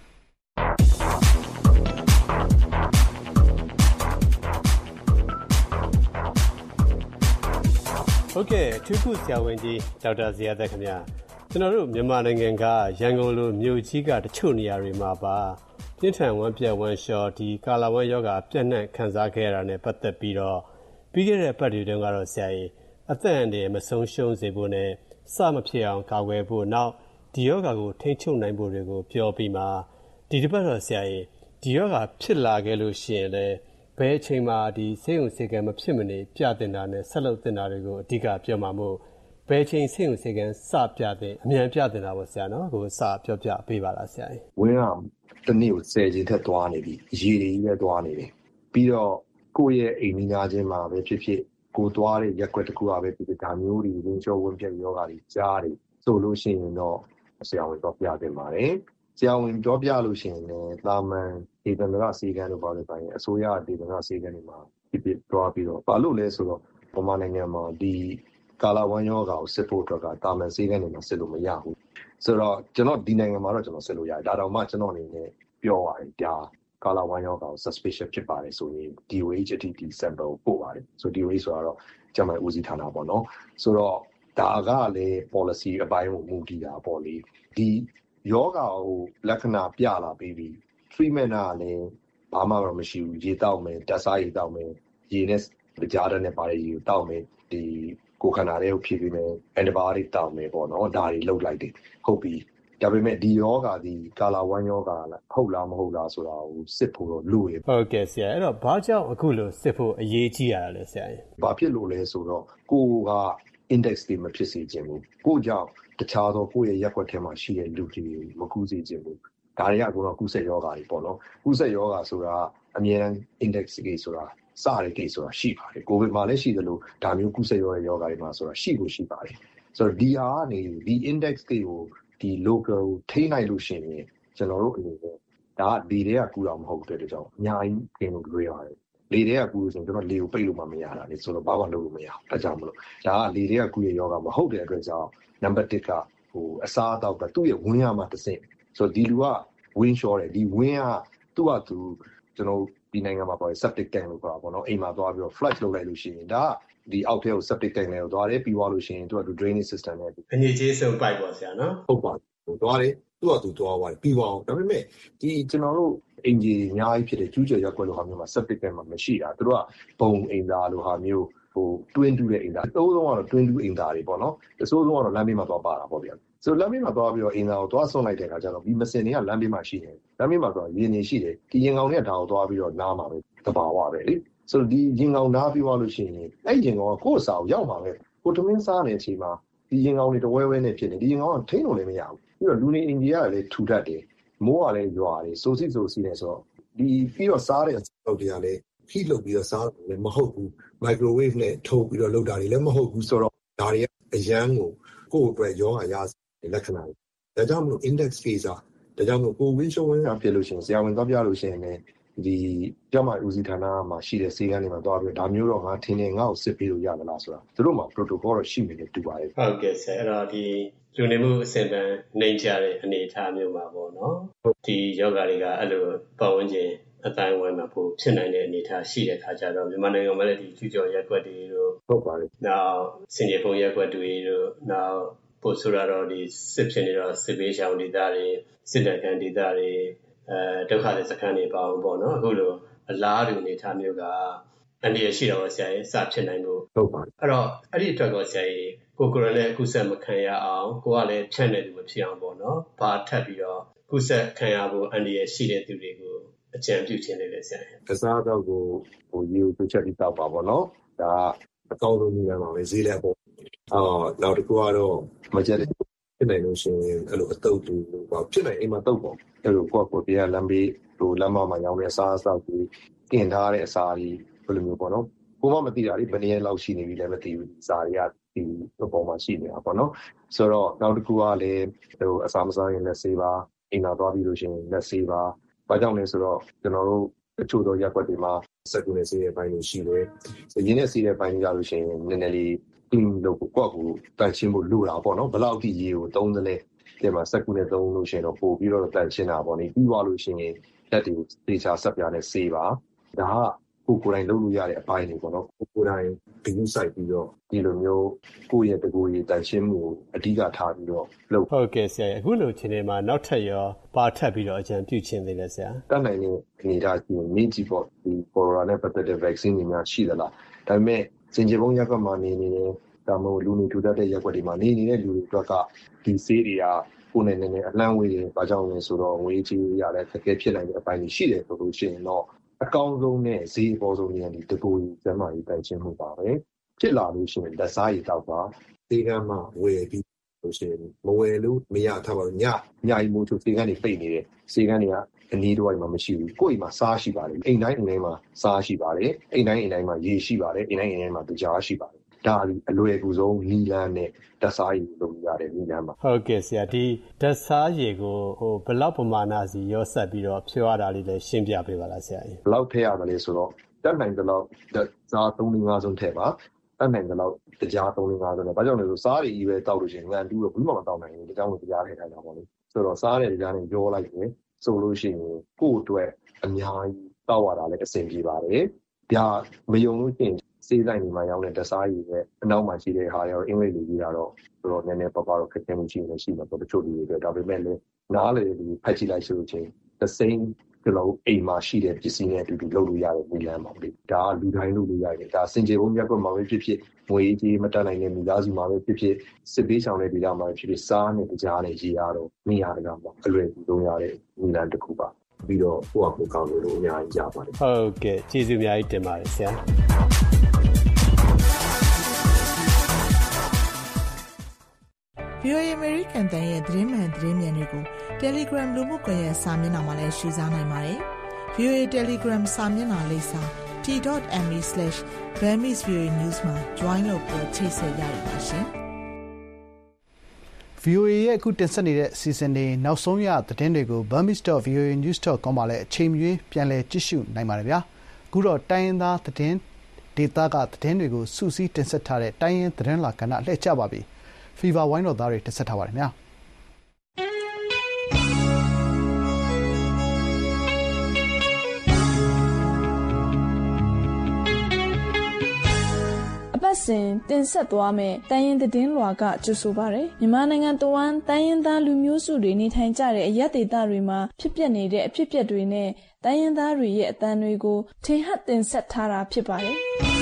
ဟုတ်ကဲ့အထူးကုဆရာဝန်ကြီးဒေါက်တာဇေယျာတက်ခင်ဗျာကျွန်တော်တို့မြန်မာနိုင်ငံကရန်ကုန်လိုမြို့ကြီးကတချို့နေရာတွေမှာပါပြင်းထန်ဝမ်းပြက်ဝမ်းလျှောဒီကာလာဝမ်းယောဂပြန့်နှံ့ခံစားခဲ့ရတာနဲ့ပတ်သက်ပြီးတော့ပြီးခဲ့တဲ့ပတ်တွေတုန်းကတော့ဆရာကြီးအသက်အန္တရာယ်မဆုံးရှုံးစေဖို့နဲ့စမဖြစ်အောင်ကာကွယ်ဖို့နောက်ဒီယောဂကိုထိန်းချုပ်နိုင်ဖို့တွေကိုပြောပြီးမှဒီတစ်ပတ်တော့ဆရာကြီးဒီယောဂဖြစ်လာခဲ့လို့ရှိရင်လည်းဘယ်အချိန်မှာဒီဆေးရုံဆေးကံမဖြစ်မနေပြတင်တာနဲ့ဆက်လုပ်တင်တာတွေကိုအဓိကပြောမှာမို့ဘယ်ချိန်ဆေးရုံဆေးကံစပြတဲ့အမြန်ပြတင်တာပေါ့ဆရာနော်ကိုစပြောပြပေးပါလားဆရာကြီးဝင်းကတနေ့ကို10ချိန်ထက်သွားနေပြီရေတွေကြီးပဲသွားနေတယ်ပြီးတော့ကိုယ့်ရဲ့အိမ်နီးနားချင်းမှာပဲဖြစ်ဖြစ်ကိုသွားတဲ့ရက်ွက်တစ်ခုကပဲဖြစ်ဖြစ်ဒါမျိုးတွေဝင်းချောဝင်းပြက်ယောဂတွေကြားတယ်ဆိုလို့ရှိရင်တော့ဆရာဝန်တော့ပြတင်ပါတယ်ဆရာဝန်ပြောပြလို့ရှိရင်လည်းတာမန်ဒေသနာဆေးကံတို့ပါလို့ပိုင်းအစိုးရဒေသနာဆေးကံတွေမှာဖြစ်သွားပြီးတော့ဘာလို့လဲဆိုတော့ဗမာနိုင်ငံမှာဒီကာလာဝမ်းယောဂါကိုစစ်ဖို့အတွက်ကတာမန်ဆေးကံတွေမှာစစ်လို့မရဘူးဆိုတော့ကျွန်တော်ဒီနိုင်ငံမှာတော့ကျွန်တော်စစ်လို့ရတယ်ဒါတောင်မှကျွန်တော်အနေနဲ့ပြောပါတယ်ဒါကာလာဝမ်းရောဂါကို suspicious ဖြစ်ပါတယ်ဆိုရင် DOH အထိဒီ sample ပို့ပါတယ်ဆို DOH ဆိုတော့ကျန်းမာရေးဦးစီးဌာနပေါ့နော်ဆိုတော့ဒါကလည်း policy အပိုင်းကိုမူတည်တာပေါ့လေဒီယောဂါကိုလက္ခဏာပြလာပြီးပြီ treatment ကလည်းဘာမှတော့မရှိဘူးရေတောက်မယ်ဓာတ်စားရေတောက်မယ်ရေနဲ့ကြားတဲ့နဲ့ပါတဲ့ရေကိုတောက်မယ်ဒီကိုခန္ဓာတွေကိုဖြည့်ပြီးမယ် antibiotic တောက်မယ်ပေါ့နော်ဒါတွေလုပ်လိုက်တယ်ဟုတ်ပြီဒါပေမဲ့ဒီယောဂါဒီကာလာဝမ်းယောဂါလားဟုတ်လားမဟုတ်လားဆိုတာကိုစစ်ဖို့တော့လိုတယ်ဟုတ်ကဲ့ဆရာအဲ့တော့ဘာကြောင့်အခုလိုစစ်ဖို့အရေးကြီးရတာလဲဆရာဘာဖြစ်လို့လဲဆိုတော့ကိုက index တွေမဖြစ်စေချင်ဘူးကိုကြောင့်တခြားသောကိုယ့်ရဲ့ရက်ွက်ထဲမှာရှိတဲ့လူတွေမကူးစေချင်ဘူးဒါတွေကကတော့ကူးစက်ယောဂါတွေပေါ့နော်ကူးစက်ယောဂါဆိုတာအမြဲတမ်း index တွေဆိုတာစတဲ့ကိစ္စဆိုတာရှိပါတယ်ကိုဗစ်မှာလည်းရှိသလိုဒါမျိုးကူးစက်ယောဂါတွေမှာဆိုတာရှိပါတယ်ဆိုတော့ဒီဟာကနေဒီ index တွေကိုဒီ local ထိန်းနိုင်လို့ရှိရင်ကျွန်တော်တို့အနေနဲ့ဒါကလေတွေကကူးတာမဟုတ်တဲ့ကြောင့်အများကြီးပြင်လို့တွေ့ရတယ်လေတွေကကူးလို့ဆိုရင်ကျွန်တော်လေကိုပိတ်လို့မှမရတာလေဆိုတော့ဘာမှလုပ်လို့မရဘူးဒါကြောင့်မလို့ဒါကလေတွေကကူးရဲ့ယောဂမဟုတ်တဲ့အတွက်ကြောင့်နံပါတ်1ကအစားအသောက်ကသူ့ရဲ့ဝင်းရမှာတစ်ဆင့်ဆိုတော့ဒီလူကဝင်းလျှော်တယ်ဒီဝင်းကသူ့ဟာသူကျွန်တော်ဒီနိုင်ငံမှာပေါ့ septic tank လို့ခေါ်တာပေါ့နော်အိမ်မှာသွားပြီးတော့ flush လုပ်လိုက်လို့ရှိရင်ဒါကဒီအောက်ထဲကို septic tank နဲ့သွားတယ်ပြီးသွားလို့ရှိရင်သူက drainage system နဲ့အငြိကျေးဆုံး pipe ပေါ့ဆရာနော်ဟုတ်ပါသွားတယ်သူကသူသွားသွားတယ်ပြီးသွားအောင်ဒါပေမဲ့ဒီကျွန်တော်တို့အင်ဂျီအများကြီးဖြစ်တဲ့ကျူးကျော်ရက်ကွက်လိုဟာမျိုးမှာ septic tank မှာမရှိတာသူတို့ကဘုံအိမ်သားလိုဟာမျိုးtwin တူတဲ့အိမ်သားအတိုးဆုံးကတော့ twin တူအိမ်သားတွေပေါ့နော်အဆိုးဆုံးကတော့လမ်းဘေးမှာသွားပါတာပေါ့ဗျာဆိုလမ်းဘေးမှာသွားပြီးတော့အိမ်သားကိုသွားဆွန့်လိုက်တဲ့အခါကျတော့ဒီမစင်တွေကလမ်းဘေးမှာရှိတယ်လမ်းဘေးမှာတော့ရင်နေရှိတယ်ဒီရင်ကောင်တွေကဒါကိုသွားပြီးတော့နားမှာပဲတဘာဝပဲလေဆိုတော့ဒီရင်ကောင်နားပြီးသွားလို့ရှိရင်အဲ့ရင်ကောင်ကကိုယ့်အစာကိုရောက်မှာပဲကိုတမင်းစားနေတဲ့အချိန်မှာဒီရင်ကောင်တွေတဝဲဝဲနဲ့ဖြစ်နေဒီရင်ကောင်ကထိန်းလို့လည်းမရဘူးပြီးတော့လူနေအင်ဂျီကလည်းထူထပ်တယ်မိုးကလည်းရွာတယ်စိုးစစ်စိုးစီနေဆိုတော့ဒီပြီးတော့စားတဲ့အလုပ်တွေကလည်းခိလုပ်ပြီးတော့စားတယ်လည်းမဟုတ်ဘူး microwave နဲ့ထုတ်ပြီးတော့လုပ်တာတွေလည်းမဟုတ်ဘူးဆိုတော့ဒါတွေကအရန်ကိုယ့်အတွက်ရောဂါရလက္ခဏာတွေဒါကြောင့်မလို့ index phase ဒါကြောင့်မလို့ကိုဝင်းရှုံးဝင်းကဖြစ်လို့ရှိရင်ဆရာဝန်သွားပြလို့ရှိရင်လည်းဒီကျမဦးစီးဌာနမှာရှိတဲ့ဆေးကန်းတွေမှာသွားပြီးဒါမျိုးတော့ငါထင်းနေငါ့ကိုစစ်ပေးလို့ရမလားဆိုတာသူတို့မှာ protocol တော့ရှိနေတယ်တူပါတယ်ဟုတ်ကဲ့ဆရာအဲ့တော့ဒီလူနေမှုအဆင့်တန်းနိုင်ကြတဲ့အနေအထားမျိုးမှာပေါ့နော်ဒီယောဂါတွေကအဲ့လိုပတ်ဝန်းကျင်အတိုင်းအဝိုင်းမှာပိုဖြစ်နိုင်တဲ့အနေအထားရှိတဲ့ခါကျတော့မြန်မာနိုင်ငံမှာလည်းဒီကျူးကျော်ရက်ွက်တွေတို့ဟုတ်ပါတယ်နောက်စင်ကြေပုံရက်ွက်တွေတို့နောက်ပို့ဆိုတော့ဒီစစ်ဖြစ်နေတော့စစ်ပေးရှောင်ဒေသတွေစစ်တပ်ကန်ဒေသတွေဒုက္ခသည်စခန်းတွေပါအောင်ပေါ့နော်အခုလိုအလားတူအနေအထားမျိုးကအန္တရာယ်ရှိတော့ဆရာရဲ့စဖြစ်နိုင်လို့ဟုတ်ပါတယ်အဲ့တော့အဲ့ဒီအတွက်တော့ဆရာကြီးကိုရိုနာကူးစက်မခံရအောင်ကိုကလည်းဖြန့်နေသူမဖြစ်အောင်ပေါ့နော်ဘာထပ်ပြီးတော့ကူးစက်ခံရဖို့အန္တရာယ်ရှိတဲ့သူတွေကိုအကြံပြုခြင်းလေးဆရာအစားတော့ကိုရေကိုချက်ပြီးတောက်ပါပေါ့နော်ဒါအကောင်းဆုံးနည်းလမ်းပါပဲဈေးလည်းပေါ့နောက်တစ်ခုကတော့မကြက်ဖြစ်နိုင်လို့ရှိရင်အဲ့လိုအတုပ်တူပေါ့ဖြစ်နိုင်အိမ်မှာတုပ်ပေါ့အဲ့လိုကိုပြရလမ်းဘေးလမ်းမမှာရောင်းတဲ့အစားအသောက်တွေတင်ထားတဲ့အစာတွေဘယ်လိုမျိုးပေါ့နော်ကိုမသိတာလေဘယ်နည်းလောက်ရှိနေပြီလဲမသိဘူးအစာတွေကဒီပုံမှာရှိနေတာပေါ့နော်ဆိုတော့နောက်တစ်ခုကလည်းအစာမစားရင်လက်ဆေးပါအိမ်သာသွားပြီးလို့ရှိရင်လက်ဆေးပါဘာကြောင့်လဲဆိုတော့ကျွန်တော်တို့အချို့သောရက်ွက်တွေမှာစက်ကူနဲ့ဆေးတဲ့ဘိုင်းတွေရှိတယ်ရင်းနဲ့ဆေးတဲ့ဘိုင်းတွေကြလို့ရှိရင်နည်းနည်းလေးလို့ကိုယ့်ကိုတန်ရှင်းဖို့လိုတာပေါ့နော်ဘယ်လောက်ထိရေကိုသုံးသလဲဒီမှာစက်ကူနဲ့သုံးလို့ရှိရင်တော့ပို့ပြီးတော့တန်ရှင်းတာပေါ့နေပြီးသွားလို့ရှိရင်လက်တွေကိုသေချာဆက်ပြားနဲ့ဆေးပါဒါကကိုယ်တိုင်လုပ်လို့ရတဲ့အပိုင်းတွေပေါ့နော်ကိုယ်တိုင်ဂရုစိုက်ပြီးတော့ဒီလိုမျိုးကိုယ့်ရဲ့တကူရည်တန်ရှင်းမှုကိုအဓိကထားပြီးတော့လုပ်ဟုတ်ကဲ့ဆရာအခုလိုချိန်တွေမှာနောက်ထပ်ရောပါထပ်ပြီးတော့အကြံပြုခြင်းသေးလဲဆရာတတ်နိုင်တဲ့အနေအထားကြီးမြင့်ကြီးပေါ့ဒီကိုရိုနာနဲ့ပတ်သက်တဲ့ vaccine တွေများရှိသလားဒါပေမဲ့စင်ကြေပုံရက်ကွက်မှာနေနေဒါမှမဟုတ်လူနေထူထပ်တဲ့ရက်ကွက်တွေမှာနေတဲ့လူတွေအတွက်ကဒီဆေးတွေကကိုယ်နဲ့နည်းနည်းအလန့်ဝေးတယ်။ဘာကြောင့်လဲဆိုတော့ငွေကြေးရတဲ့အခက်အခဲဖြစ်နိုင်တဲ့အပိုင်းတွေရှိတယ်ဆိုလို့ရှိရင်တော့အကောင်းဆုံးနဲ့ဈေးအပေါ်ဆုံးနေရာဒီတကူကြီးကျန်းမာရေးတိုင်ချင်းမှုပါပဲ။ဖြစ်လာလို့ရှိရင်လက်စားရည်တော့ပါဈေးကမှဝယ်ပြီးလို့ရှိရင်မဝယ်လို့မရထားပါဘူး။ညကြီးမိုးချိုဈေးကနေပိတ်နေတယ်။ဈေးကနေကအနည်းတော့မှမရှိဘူး။ကိုယ့်အိမ်မှာစားရှိပါတယ်။အိမ်တိုင်းမှာစားရှိပါတယ်။အိမ်တိုင်းမှာရေရှိပါတယ်။အိမ်တိုင်းမှာကြားရှိပါတယ်။ဒါအလွယ်ကူဆုံးနီလန်းနဲ့ဓာတ်စားရည်လုပ်ရတဲ့နီလန်းပါဟုတ်ကဲ့ဆရာဒီဓာတ်စားရည်ကိုဘယ်လောက်ပမာဏစီရောဆက်ပြီးတော့ဖြေရတာလေးလည်းရှင်းပြပေးပါလားဆရာဘယ်လောက်ထည့်ရမလဲဆိုတော့တက်နိုင်သလောက်ဓာတ်စား 3-5 ဆုံးထည့်ပါတက်နိုင်သလောက်ကြား 3-5 ဆုံးဘာကြောင့်လဲဆိုစားရည်ကြီးပဲတောက်လို့ရှိရင်ငံတူးတော့ဘူးမှမတောက်နိုင်ဘူးဒါကြောင့်လို့ကြားထည့်ထားတာပေါ့လေဆိုတော့စားတဲ့ကြားနဲ့ရောလိုက်တယ်ဆိုလို့ရှိရင်ကိုယ့်အတွက်အများကြီးတောက်ရတာလည်းအဆင်ပြေပါတယ်။ဒါမယုံလို့ရှိရင်စေးဆိုင်တွေမှာရောင်းတဲ့တစားရည်ရဲ့အနောက်မှာရှိတဲ့ဟာရောအင်္ဂလိပ်လိုရေးတာတော့တော်နည်းနည်းပါတော့ခက်ခဲမှုရှိနေရှိမှာပေါ့တချို့လူတွေအတွက်ဒါပေမဲ့လည်းနားလေဒီဖတ်ကြည့်လိုက်ဆိုလို့ချင်း the same ဒီလိုအိမ်မှာရှိတဲ့ပစ္စည်းနဲ့အတူတူလုပ်လို့ရတဲ့နည်းလမ်းပါလေဒါကလူတိုင်းလုပ်လို့ရတယ်ဒါစင်ကြေဘုံမြတ်ကွက်မှာပဲဖြစ်ဖြစ်ငွေကြီးမတက်နိုင်တဲ့မိသားစုမှာပဲဖြစ်ဖြစ်စစ်ပေးဆောင်တဲ့ဒေသမှာဖြစ်ဖြစ်စားနဲ့ကြားနဲ့ရေးရတော့နေရာတကာမှာအလွယ်ကူလုပ်ရတဲ့နည်းလမ်းတစ်ခုပါပြီးတော့ကိုယ့်အကူကောင်းလို့အများကြီးရပါတယ်ဟုတ်ကဲ့ကျေးဇူးအများကြီးတင်ပါတယ်ဆရာ VOA American တန်ရဲ့သတင်းမှန်သတင်းမြန်တွေကို Telegram လူမှုကွန်ရက်စာမျက်နှာမှာလည်းရှုစားနိုင်ပါတယ်။ VOA Telegram စာမျက်နှာလိပ်စာ t.me/burmese.voanews မှာ join လုပ်ပြီးချိတ်ဆက်ရပါရှင်။ VOA ရဲ့အခုတင်ဆက်နေတဲ့အစီအစဉ်တွေနောက်ဆုံးရသတင်းတွေကို burmese.voanews.com မှာလည်းအချိန်မရွေးပြန်လည်ကြည့်ရှုနိုင်ပါတယ်ဗျာ။အခုတော့တိုင်းရင်းသားသတင်းဒေသကသတင်းတွေကိုစုစည်းတင်ဆက်ထားတဲ့တိုင်းရင်းသတင်းလာကဏ္ဍလှည့်ကြပါပြီ။ Fever ဝိုင်းတော်သားတွေတက်ဆက်ထားပါတယ်များအပတ်စဉ်တင်ဆက်သွားမယ်တိုင်းရင်းသတင်းလွှာကကြိုဆိုပါရယ်မြန်မာနိုင်ငံတဝန်းတိုင်းရင်းသားလူမျိုးစုတွေနေထိုင်ကြတဲ့အရပ်ဒေသတွေမှာဖြစ်ပျက်နေတဲ့အဖြစ်အပျက်တွေနဲ့တိုင်းရင်းသားတွေရဲ့အသံတွေကိုထင်ဟပ်တင်ဆက်ထားတာဖြစ်ပါတယ်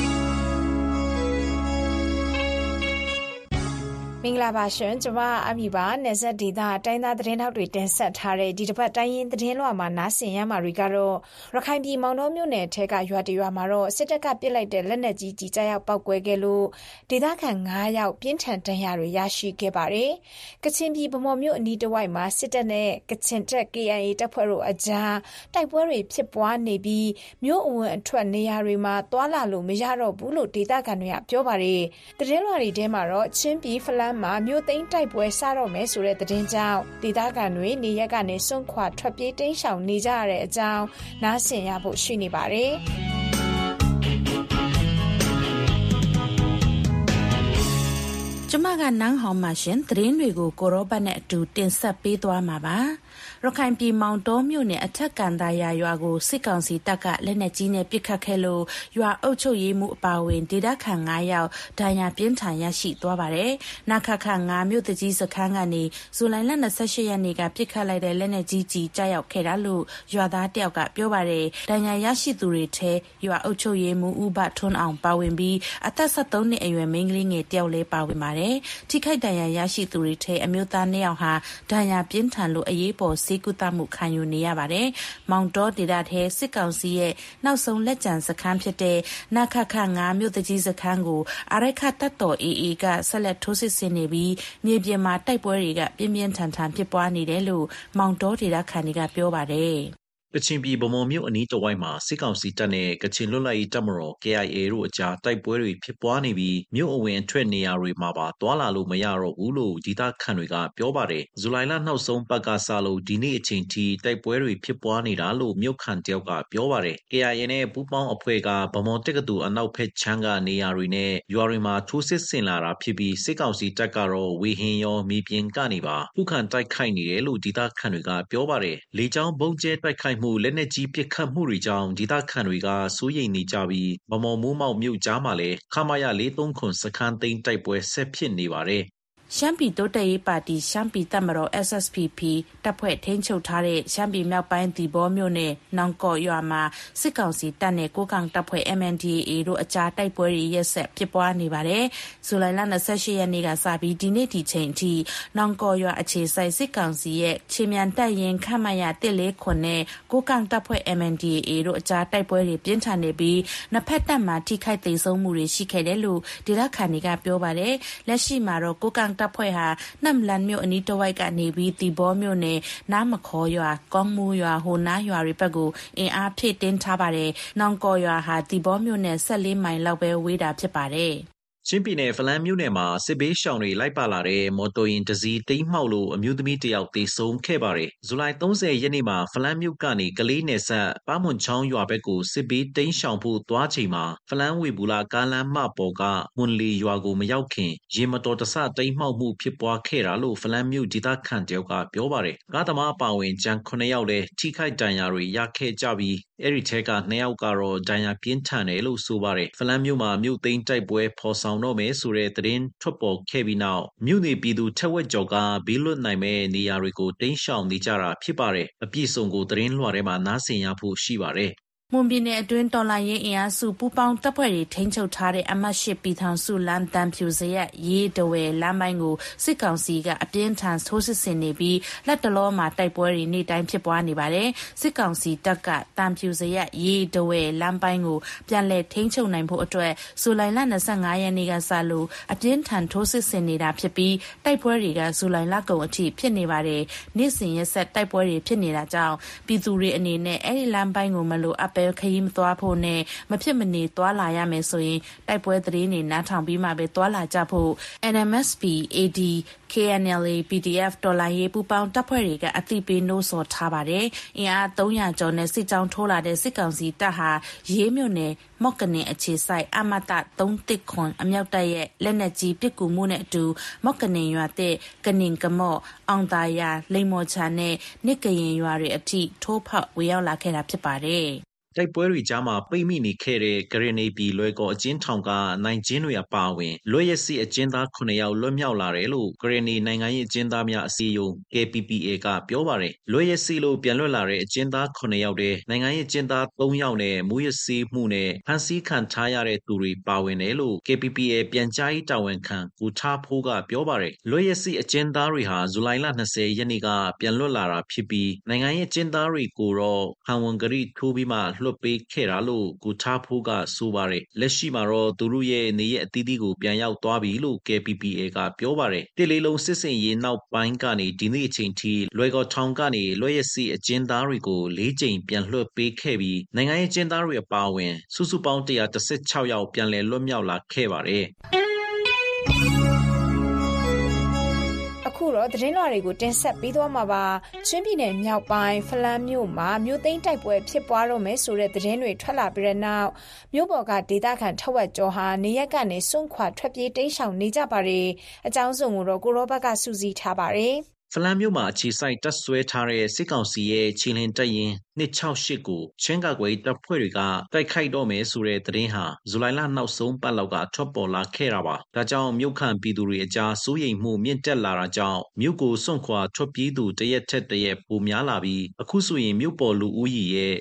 မင်္ဂလာပါရှင်ကျွန်မအမီပါနယ်ဆက်ဒေသတိုင်းသားသတင်းထောက်တွေတင်ဆက်ထားတဲ့ဒီတစ်ပတ်တိုင်းရင်းသတင်းလွှာမှာနားဆင်ရမှာတွေကတော့ရခိုင်ပြည်မောင်နှောမြို့နယ်ထဲကရွာတရွာမှာတော့စစ်တပ်ကပစ်လိုက်တဲ့လက်နက်ကြီးကြီးကြားရောက်ပောက်ကွဲခဲ့လို့ဒေသခံ9ယောက်ပြင်းထန်ဒဏ်ရာတွေရရှိခဲ့ပါတယ်ကချင်ပြည်ဗမော်မြို့အနီးတစ်ဝိုက်မှာစစ်တပ်နဲ့ကချင်တပ် KIA တပ်ဖွဲ့တို့အကြားတိုက်ပွဲတွေဖြစ်ပွားနေပြီးမြို့အဝင်အထွက်နေရာတွေမှာတွာလာလို့မရတော့ဘူးလို့ဒေသခံတွေကပြောပါတယ်သတင်းလွှာတွေထဲမှာတော့ချင်းပြည်ဖလန်းမှာမြို့သိမ်းတိုက်ပွဲစတော့မယ်ဆိုတဲ့သတင်းကြောင့်ဒေသခံတွေနေရက်ကနေစွန့်ခွာထွက်ပြေးတိမ်းရှောင်နေကြရတဲ့အကြောင်းနားဆင်ရဖို့ရှိနေပါတယ်။ကျမကနန်းဟောင်းမှရှင်သတင်းတွေကိုကိုရောဘတ်နဲ့အတူတင်ဆက်ပေးသွားမှာပါ။ရခိုင်ပြည်မောင်တောမြို့နယ်အထက်ကန်သာယာရွာကိုစစ်ကောင်စီတပ်ကလက်နက်ကြီးနဲ့ပစ်ခတ်ခဲ့လို့ရွာအုပ်ချုပ်ရေးမှုအပါအဝင်ဒေသခံ9ယောက်ဒဏ်ရာပြင်းထန်ရရှိသွားပါတယ်။နခခ9မြို့တကြီးစခန်းကနေဇူလိုင်လ28ရက်နေ့ကပစ်ခတ်လိုက်တဲ့လက်နက်ကြီးကြီးကြားရောက်ခဲ့တာလို့ရွာသားတယောက်ကပြောပါတယ်။ဒဏ်ရာရရှိသူတွေထဲရွာအုပ်ချုပ်ရေးမှုဦးဘထွန်းအောင်ပါဝင်ပြီးအသက်73နှစ်အရွယ်မိန်းကလေးငယ်တယောက်လည်းပါဝင်ပါတယ်။ထိခိုက်ဒဏ်ရာရရှိသူတွေထဲအမျိုးသား2ယောက်ဟာဒဏ်ရာပြင်းထန်လို့အရေးပေါ်ဆေးကုသမှုခံယူနေရပါတယ်။မောင်တောဒေသထဲစစ်ကောင်စီရဲ့နောက်ဆုံးလက်ကျန်စခန်းဖြစ်တဲ့နခခ9မြို့တကြီးစခန်းကိုအရခတပ်တော် AA ကဆက်လက်ထိုးစစ်ဆင်နေပြီးမြေပြင်မှာတိုက်ပွဲတွေကပြင်းပြင်းထန်ထန်ဖြစ်ပွားနေတယ်လို့မောင်တောဒေသခံတွေကပြောပါတယ်။ကချင်ပြည်ဗမော်မြို့အနီးတစ်ဝိုက်မှာစစ်ကောင်စီတပ်နဲ့ကချင်လွတ်လပ်ရေးတပ်မတော် KIA တို့အကြားတိုက်ပွဲတွေဖြစ်ပွားနေပြီးမြို့အဝင်အထွက်နေရာတွေမှာပါတွာလာလို့မရတော့ဘူးလို့ဒေသခံတွေကပြောပါတယ်။ဇူလိုင်လနောက်ဆုံးပတ်ကစလို့ဒီနေ့အချိန်ထိတိုက်ပွဲတွေဖြစ်ပွားနေတာလို့မြို့ခံတယောက်ကပြောပါတယ်။ KIA နဲ့ပူးပေါင်းအဖွဲ့ကဗမော်တက္ကသိုလ်အနောက်ဘက်ခြမ်းကနေရာတွေနဲ့ရွာတွေမှာထိုးစစ်ဆင်လာတာဖြစ်ပြီးစစ်ကောင်စီတပ်ကတော့ဝေဟင်ရောမြေပြင်ကနေပါခုခံတိုက်ခိုက်နေတယ်လို့ဒေသခံတွေကပြောပါတယ်။လေကြောင်းဘုံကျဲတိုက်ခိုက်လက်နက်ကြီးပစ်ခတ်မှုတွေကြောင့်ဒေသခံတွေကစိုးရိမ်နေကြပြီးဗမော်မိုးမောက်မြို့ကြားမှာလည်းခမာရ439စခန်းသိမ်းတိုက်ပွဲဆက်ဖြစ်နေပါတယ်။ရှမ်းပြည်တိုးတက်ရေးပါတီရှမ်းပြည်တပ်မတော် SSPP တပ်ဖွဲ့ထိန်းချုပ်ထားတဲ့ရှမ်းပြည်မြောက်ပိုင်းဒီဘောမြို့နယ်နောင်ကော့ရွာမှာစစ်ကောင်စီတပ်နဲ့ကိုကောင်တပ်ဖွဲ့ MNDAA တို့အကြားတိုက်ပွဲတွေရက်ဆက်ဖြစ်ပွားနေပါတယ်။ဇူလိုင်လ28ရက်နေ့ကစပြီးဒီနေ့ဒီချိန်ထိနောင်ကော့ရွာအခြေစိုက်စစ်ကောင်စီရဲ့ခြေမြန်တပ်ရင်းခမရ149နဲ့ကိုကောင်တပ်ဖွဲ့ MNDAA တို့အကြားတိုက်ပွဲတွေပြင်းထန်နေပြီးနှစ်ဖက်တပ်မှထိခိုက်သိမ်းဆုံးမှုတွေရှိခဲ့တယ်လို့ဒေသခံတွေကပြောပါတယ်။လက်ရှိမှာတော့ကိုကောင်တပ်ဖွဲ့ဟာနမ်လန်မြို့အနီးတစ်ဝိုက်ကနေပြီးတီဘောမြို့နယ်နားမခေါ်ရွာကောင်းမူရွာဟိုနားရွာတွေဘက်ကိုအင်အားဖြည့်တင်းထားပါတယ်။နောင်ကော်ရွာဟာတီဘောမြို့နယ်14မိုင်လောက်ပဲဝေးတာဖြစ်ပါတယ်။ချင်းပြည်နယ်ဖလန်းမြို့နယ်မှာစစ်ဘေးရှောင်တွေလိုက်ပါလာတဲ့မော်တော်ယာဉ်တစ်စီးတိမ်းမှောက်လို့အမျိုးသမီးတစ်ယောက်သေဆုံးခဲ့ပါတယ်။ဇူလိုင်30ရက်နေ့မှာဖလန်းမြို့ကနေကလေးနယ်ဆက်ပါမွန်ချောင်းရွာဘက်ကိုစစ်ဘေးတိမ်းရှောင်ဖို့သွားချိန်မှာဖလန်းဝေဘူလာကားလမ်းမပေါ်ကမွန်လီရွာကိုမရောက်ခင်ရေမတော်တဆတိမ်းမှောက်မှုဖြစ်ပွားခဲ့တာလို့ဖလန်းမြို့ဒေသခံတယောက်ကပြောပါတယ်။ကားသမားအပါအဝင်ကျန်9ယောက်လည်းထိခိုက်ဒဏ်ရာတွေရခဲ့ကြပြီးအဲ့ဒီထဲက2ယောက်ကတော့ဒဏ်ရာပြင်းထန်တယ်လို့ဆိုပါတယ်။ဖလန်းမြို့မှာမြို့သိမ်းတိုက်ပွဲဖော်ဆောင်တော့မယ်ဆိုတဲ့သတင်းထွက်ပေါ်ခဲ့ပြီးနောက်မြို့နေပြည်သူထက်ဝက်ကျော်ကဘေးလွတ်နိုင်မဲ့နေရာတွေကိုတိမ်းရှောင်နေကြတာဖြစ်ပါတယ်။အပြည့်စုံကိုသတင်းလွှာထဲမှာနားဆင်ရဖို့ရှိပါတယ်။မွန်ပြည်နယ်အတွင်းတော်လှန်ရေးအင်အားစုပူးပေါင်းတပ်ဖွဲ့တွေထိန်းချုပ်ထားတဲ့အမှတ်၈ပြည်ထောင်စုလမ်းတန်ဖြူစရက်ရေးတဝဲလမ်းပိုင်းကိုစစ်ကောင်စီကအပြင်းထန်ထိုးစစ်ဆင်နေပြီးလက်တလောမှာတိုက်ပွဲတွေနေ့တိုင်းဖြစ်ပွားနေပါတယ်။စစ်ကောင်စီတပ်ကတန်ဖြူစရက်ရေးတဝဲလမ်းပိုင်းကိုပြန်လည်ထိန်းချုပ်နိုင်ဖို့အတွက်ဇူလိုင်လ25ရက်နေ့ကစလို့အပြင်းထန်ထိုးစစ်ဆင်နေတာဖြစ်ပြီးတိုက်ပွဲတွေကဇူလိုင်လကုန်အထိဖြစ်နေပါတယ်။နေ့စဉ်ရက်ဆက်တိုက်ပွဲတွေဖြစ်နေတာကြောင့်ပြည်သူတွေအနေနဲ့အဲ့ဒီလမ်းပိုင်းကိုမလိုအပ်ခရီးမသွားဖို့နဲ့မဖြစ်မနေသွားလာရမယ်ဆိုရင်တိုက်ပွဲသတင်းတွေနားထောင်ပြီးမှပဲသွားလာကြဖို့ NMSP AD KNLA PDF တော်လိုင်းရေးပူပေါင်းတပ်ဖွဲ့တွေကအသိပေးနှိုးဆော်ထားပါတယ်။အင်အား300ကျော်နဲ့စစ်ကြောင်းထိုးလာတဲ့စစ်ကောင်စီတပ်ဟာရေးမြို့နယ်မော့ကနင်အခြေဆိုင်အမတ3ခွန်အမြောက်တပ်ရဲ့လက်နက်ကြီးပစ်ကူမှုနဲ့အတူမော့ကနင်ရွာတဲ့ကနင်ကမော့အောင်သာယာလိမ္မော်ချာနဲ့နစ်ကရင်ရွာတွေအထိထိုးဖောက်ဝေရောက်လာခဲ့တာဖြစ်ပါတယ်။တိုက်ပွဲတွေကြားမှာပိတ်မိနေခဲ့တဲ့ဂရနေပြည်လွယ်ကော်အကျဉ်းထောင်ကနိုင်ကျင်းတွေအပါအဝင်လွတ်ရက်စီအကျဉ်းသား9ယောက်လွတ်မြောက်လာတယ်လို့ဂရနေနိုင်ငံရေးအကျဉ်းသားများအစည်းအရုံး KPPA ကပြောပါတယ်။လွတ်ရက်စီလို့ပြန်လွတ်လာတဲ့အကျဉ်းသား9ယောက်တည်းနိုင်ငံရေးအကျဉ်းသား3ယောက်နဲ့မူရစီမှုနဲ့ဖမ်းဆီးခံထားရတဲ့သူတွေပါဝင်တယ်လို့ KPPA ပြန်ကြားရေးတာဝန်ခံကိုထားဖိုးကပြောပါတယ်။လွတ်ရက်စီအကျဉ်းသားတွေဟာဇူလိုင်လ20ရက်နေ့ကပြန်လွတ်လာတာဖြစ်ပြီးနိုင်ငံရေးအကျဉ်းသားတွေကိုတော့ခံဝန်ကတိထိုးပြီးမှလွတ်ပေးခဲ့တာလို့ကိုထားဖိုးကဆိုပါတယ်လက်ရှိမှာတော့သူတို့ရဲ့နေရအသီးသီးကိုပြန်ရောက်သွားပြီလို့ KPPA ကပြောပါတယ်တလေးလုံးစစ်စင်ရေးနောက်ပိုင်းကနေဒီနေ့အချိန်ထိလွယ်ကော်ထောင်ကနေလွှဲရစီအကျဉ်းသားတွေကို4ကြိမ်ပြန်လွှတ်ပေးခဲ့ပြီးနိုင်ငံရေးအကျဉ်းသားတွေအပါအဝင်စုစုပေါင်း116ယောက်ပြန်လည်လွတ်မြောက်လာခဲ့ပါတယ်အခုတော့သတင်းလွှာတွေကိုတင်ဆက်ပေးသွားမှာပါချင်းပြည်နယ်မြောက်ပိုင်းဖလန်းမြို့မှာမြို့သိမ်းတိုက်ပွဲဖြစ်ပွားတော့မယ်ဆိုတဲ့သတင်းတွေထွက်လာပြီးတဲ့နောက်မြို့ပေါ်ကဒေသခံထက်ဝက်ကျော်ဟာနေရက်ကနေစွန့်ခွာထွက်ပြေးတိမ်းရှောင်နေကြပါတယ်အကြောင်းစုံကိုတော့ကိုရောဘတ်ကစူးစီးထားပါတယ်ဖလန်းမြို့မှာအခြေစိုက်တပ်ဆွဲထားတဲ့စစ်ကောင်စီရဲ့ခြေလျင်တပ်ရင်း268ကိုချင်းကာကွယ်တပ်ဖွဲ့တွေကတိုက်ခိုက်တော့မယ်ဆိုတဲ့သတင်းဟာဇူလိုင်လနောက်ဆုံးပတ်လောက်ကထွက်ပေါ်လာခဲ့တာပါ။ဒါကြောင့်မြို့ခံပြည်သူတွေအကြားစိုးရိမ်မှုမြင့်တက်လာတာကြောင့်မြို့ကိုစွန့်ခွာထွက်ပြေးသူတရက်ထက်တရက်ပိုများလာပြီးအခုဆိုရင်မြို့ပေါ်လူဦးရေရဲ့